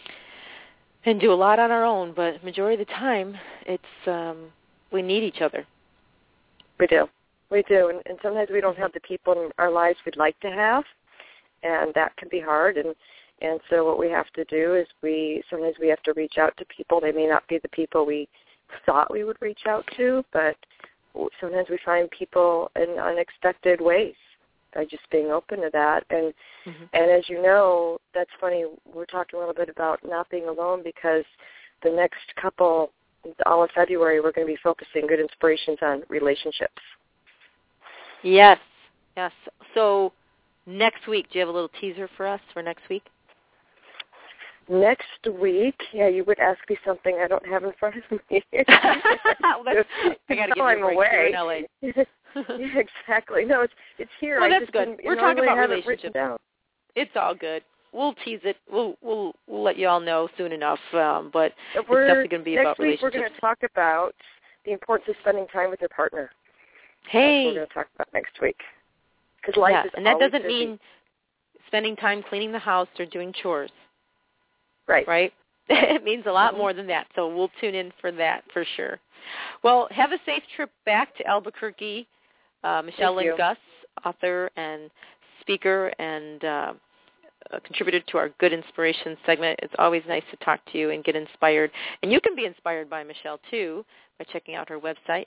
Speaker 1: and do a lot on our own, but majority of the time, it's we need each other.
Speaker 8: We do, and sometimes we don't have the people in our lives we'd like to have, and that can be hard. And so what we have to do is sometimes we have to reach out to people. They may not be the people we thought we would reach out to, but sometimes we find people in unexpected ways by just being open to that. And as you know, that's funny, we're talking a little bit about not being alone, because the next all of February, we're going to be focusing Good Inspirations on relationships.
Speaker 1: Yes. So next week, do you have a little teaser for us for next week?
Speaker 8: Next week, you would ask me something I don't have in front of me.
Speaker 1: I got to give you a break here in LA.
Speaker 8: Yeah, exactly. No, it's here.
Speaker 1: Well, that's good. We're talking about relationships. It's all good. We'll tease it. We'll let you all know soon enough. But it's definitely going to be about relationships.
Speaker 8: Next week we're going to talk about the importance of spending time with your partner.
Speaker 1: Hey.
Speaker 8: That's what we're going to talk about next week. Because life is
Speaker 1: and that doesn't
Speaker 8: busy.
Speaker 1: mean spending time cleaning the house or doing chores.
Speaker 8: Right.
Speaker 1: It means a lot more than that. So we'll tune in for that for sure. Well, have a safe trip back to Albuquerque. Michelle Lynn Gus, author and speaker and contributor to our Good Inspiration segment. It's always nice to talk to you and get inspired. And you can be inspired by Michelle, too, by checking out her website,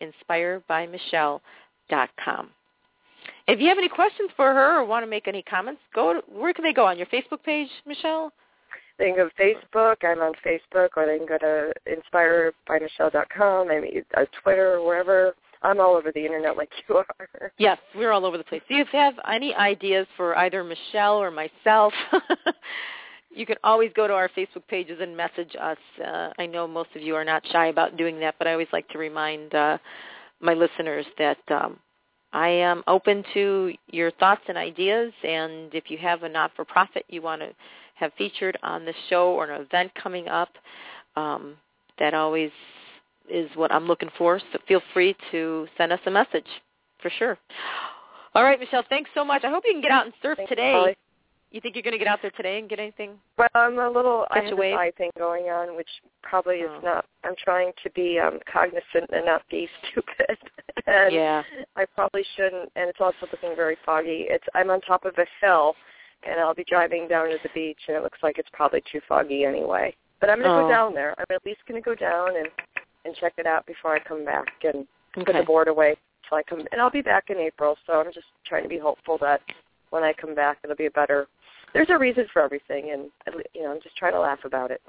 Speaker 1: inspirebymichelle.com. If you have any questions for her or want to make any comments, where can they go? On your Facebook page, Michelle?
Speaker 8: They can go to Facebook. I'm on Facebook, or they can go to inspirebymichelle.com, maybe Twitter or wherever. I'm all over the Internet like you are.
Speaker 1: Yes, we're all over the place. If you have any ideas for either Michelle or myself, you can always go to our Facebook pages and message us. I know most of you are not shy about doing that, but I always like to remind my listeners that I am open to your thoughts and ideas, and if you have a not-for-profit you want to have featured on the show or an event coming up, that always is what I'm looking for, so feel free to send us a message, for sure. All right, Michelle, thanks so much. I hope you can get out and surf today.
Speaker 8: Holly.
Speaker 1: You think you're going to get out there today and get anything?
Speaker 8: Well, I have
Speaker 1: a wave?
Speaker 8: this eye thing going on, which probably is not. I'm trying to be cognizant and not be stupid. And
Speaker 1: yeah.
Speaker 8: I probably shouldn't, and it's also looking very foggy. I'm on top of a hill, and I'll be driving down to the beach, and it looks like it's probably too foggy anyway. But I'm going to go down there. I'm at least going to go down and check it out before I come back and put the board away until I come. And I'll be back in April, so I'm just trying to be hopeful that when I come back it'll be a better. There's a reason for everything, and I'm just trying to laugh about it.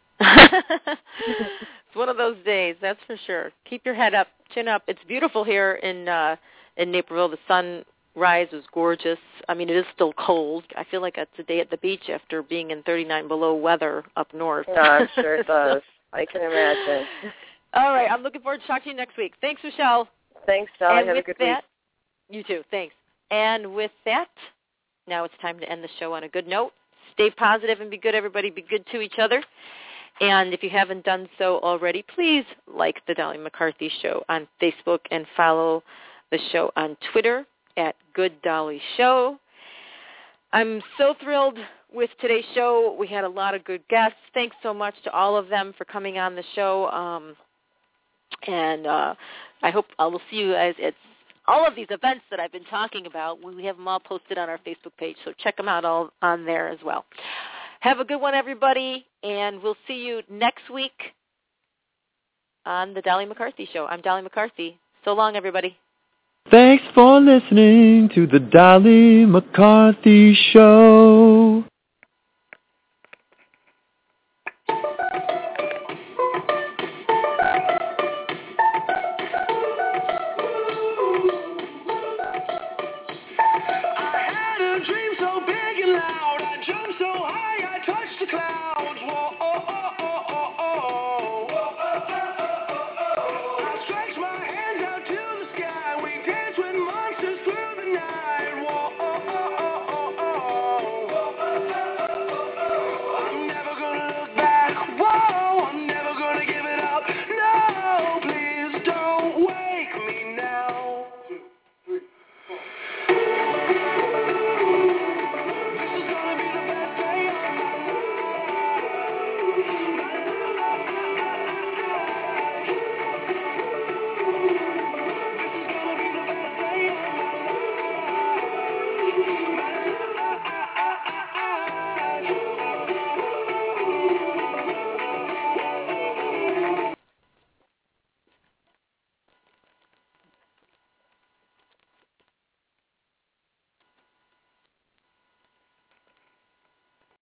Speaker 1: It's one of those days, that's for sure. Keep your head up, chin up. It's beautiful here in Naperville. The sunrise was gorgeous. I mean, it is still cold. I feel like it's a day at the beach after being in 39 below weather up north.
Speaker 8: No, I'm sure it does. I can imagine.
Speaker 1: All right. I'm looking forward to talking to you next week. Thanks, Michelle.
Speaker 8: Thanks, Dolly.
Speaker 1: And
Speaker 8: have
Speaker 1: with
Speaker 8: a good
Speaker 1: that,
Speaker 8: week.
Speaker 1: You too. Thanks. And with that, now it's time to end the show on a good note. Stay positive and be good, everybody. Be good to each other. And if you haven't done so already, please like The Dolly McCarthy Show on Facebook and follow the show on Twitter at Good Dolly Show. I'm so thrilled with today's show. We had a lot of good guests. Thanks so much to all of them for coming on the show. And I hope I will see you guys at all of these events that I've been talking about. We have them all posted on our Facebook page, so check them out all on there as well. Have a good one, everybody, and we'll see you next week on The Dolly McCarthy Show. I'm Dolly McCarthy. So long, everybody.
Speaker 3: Thanks for listening to The Dolly McCarthy Show.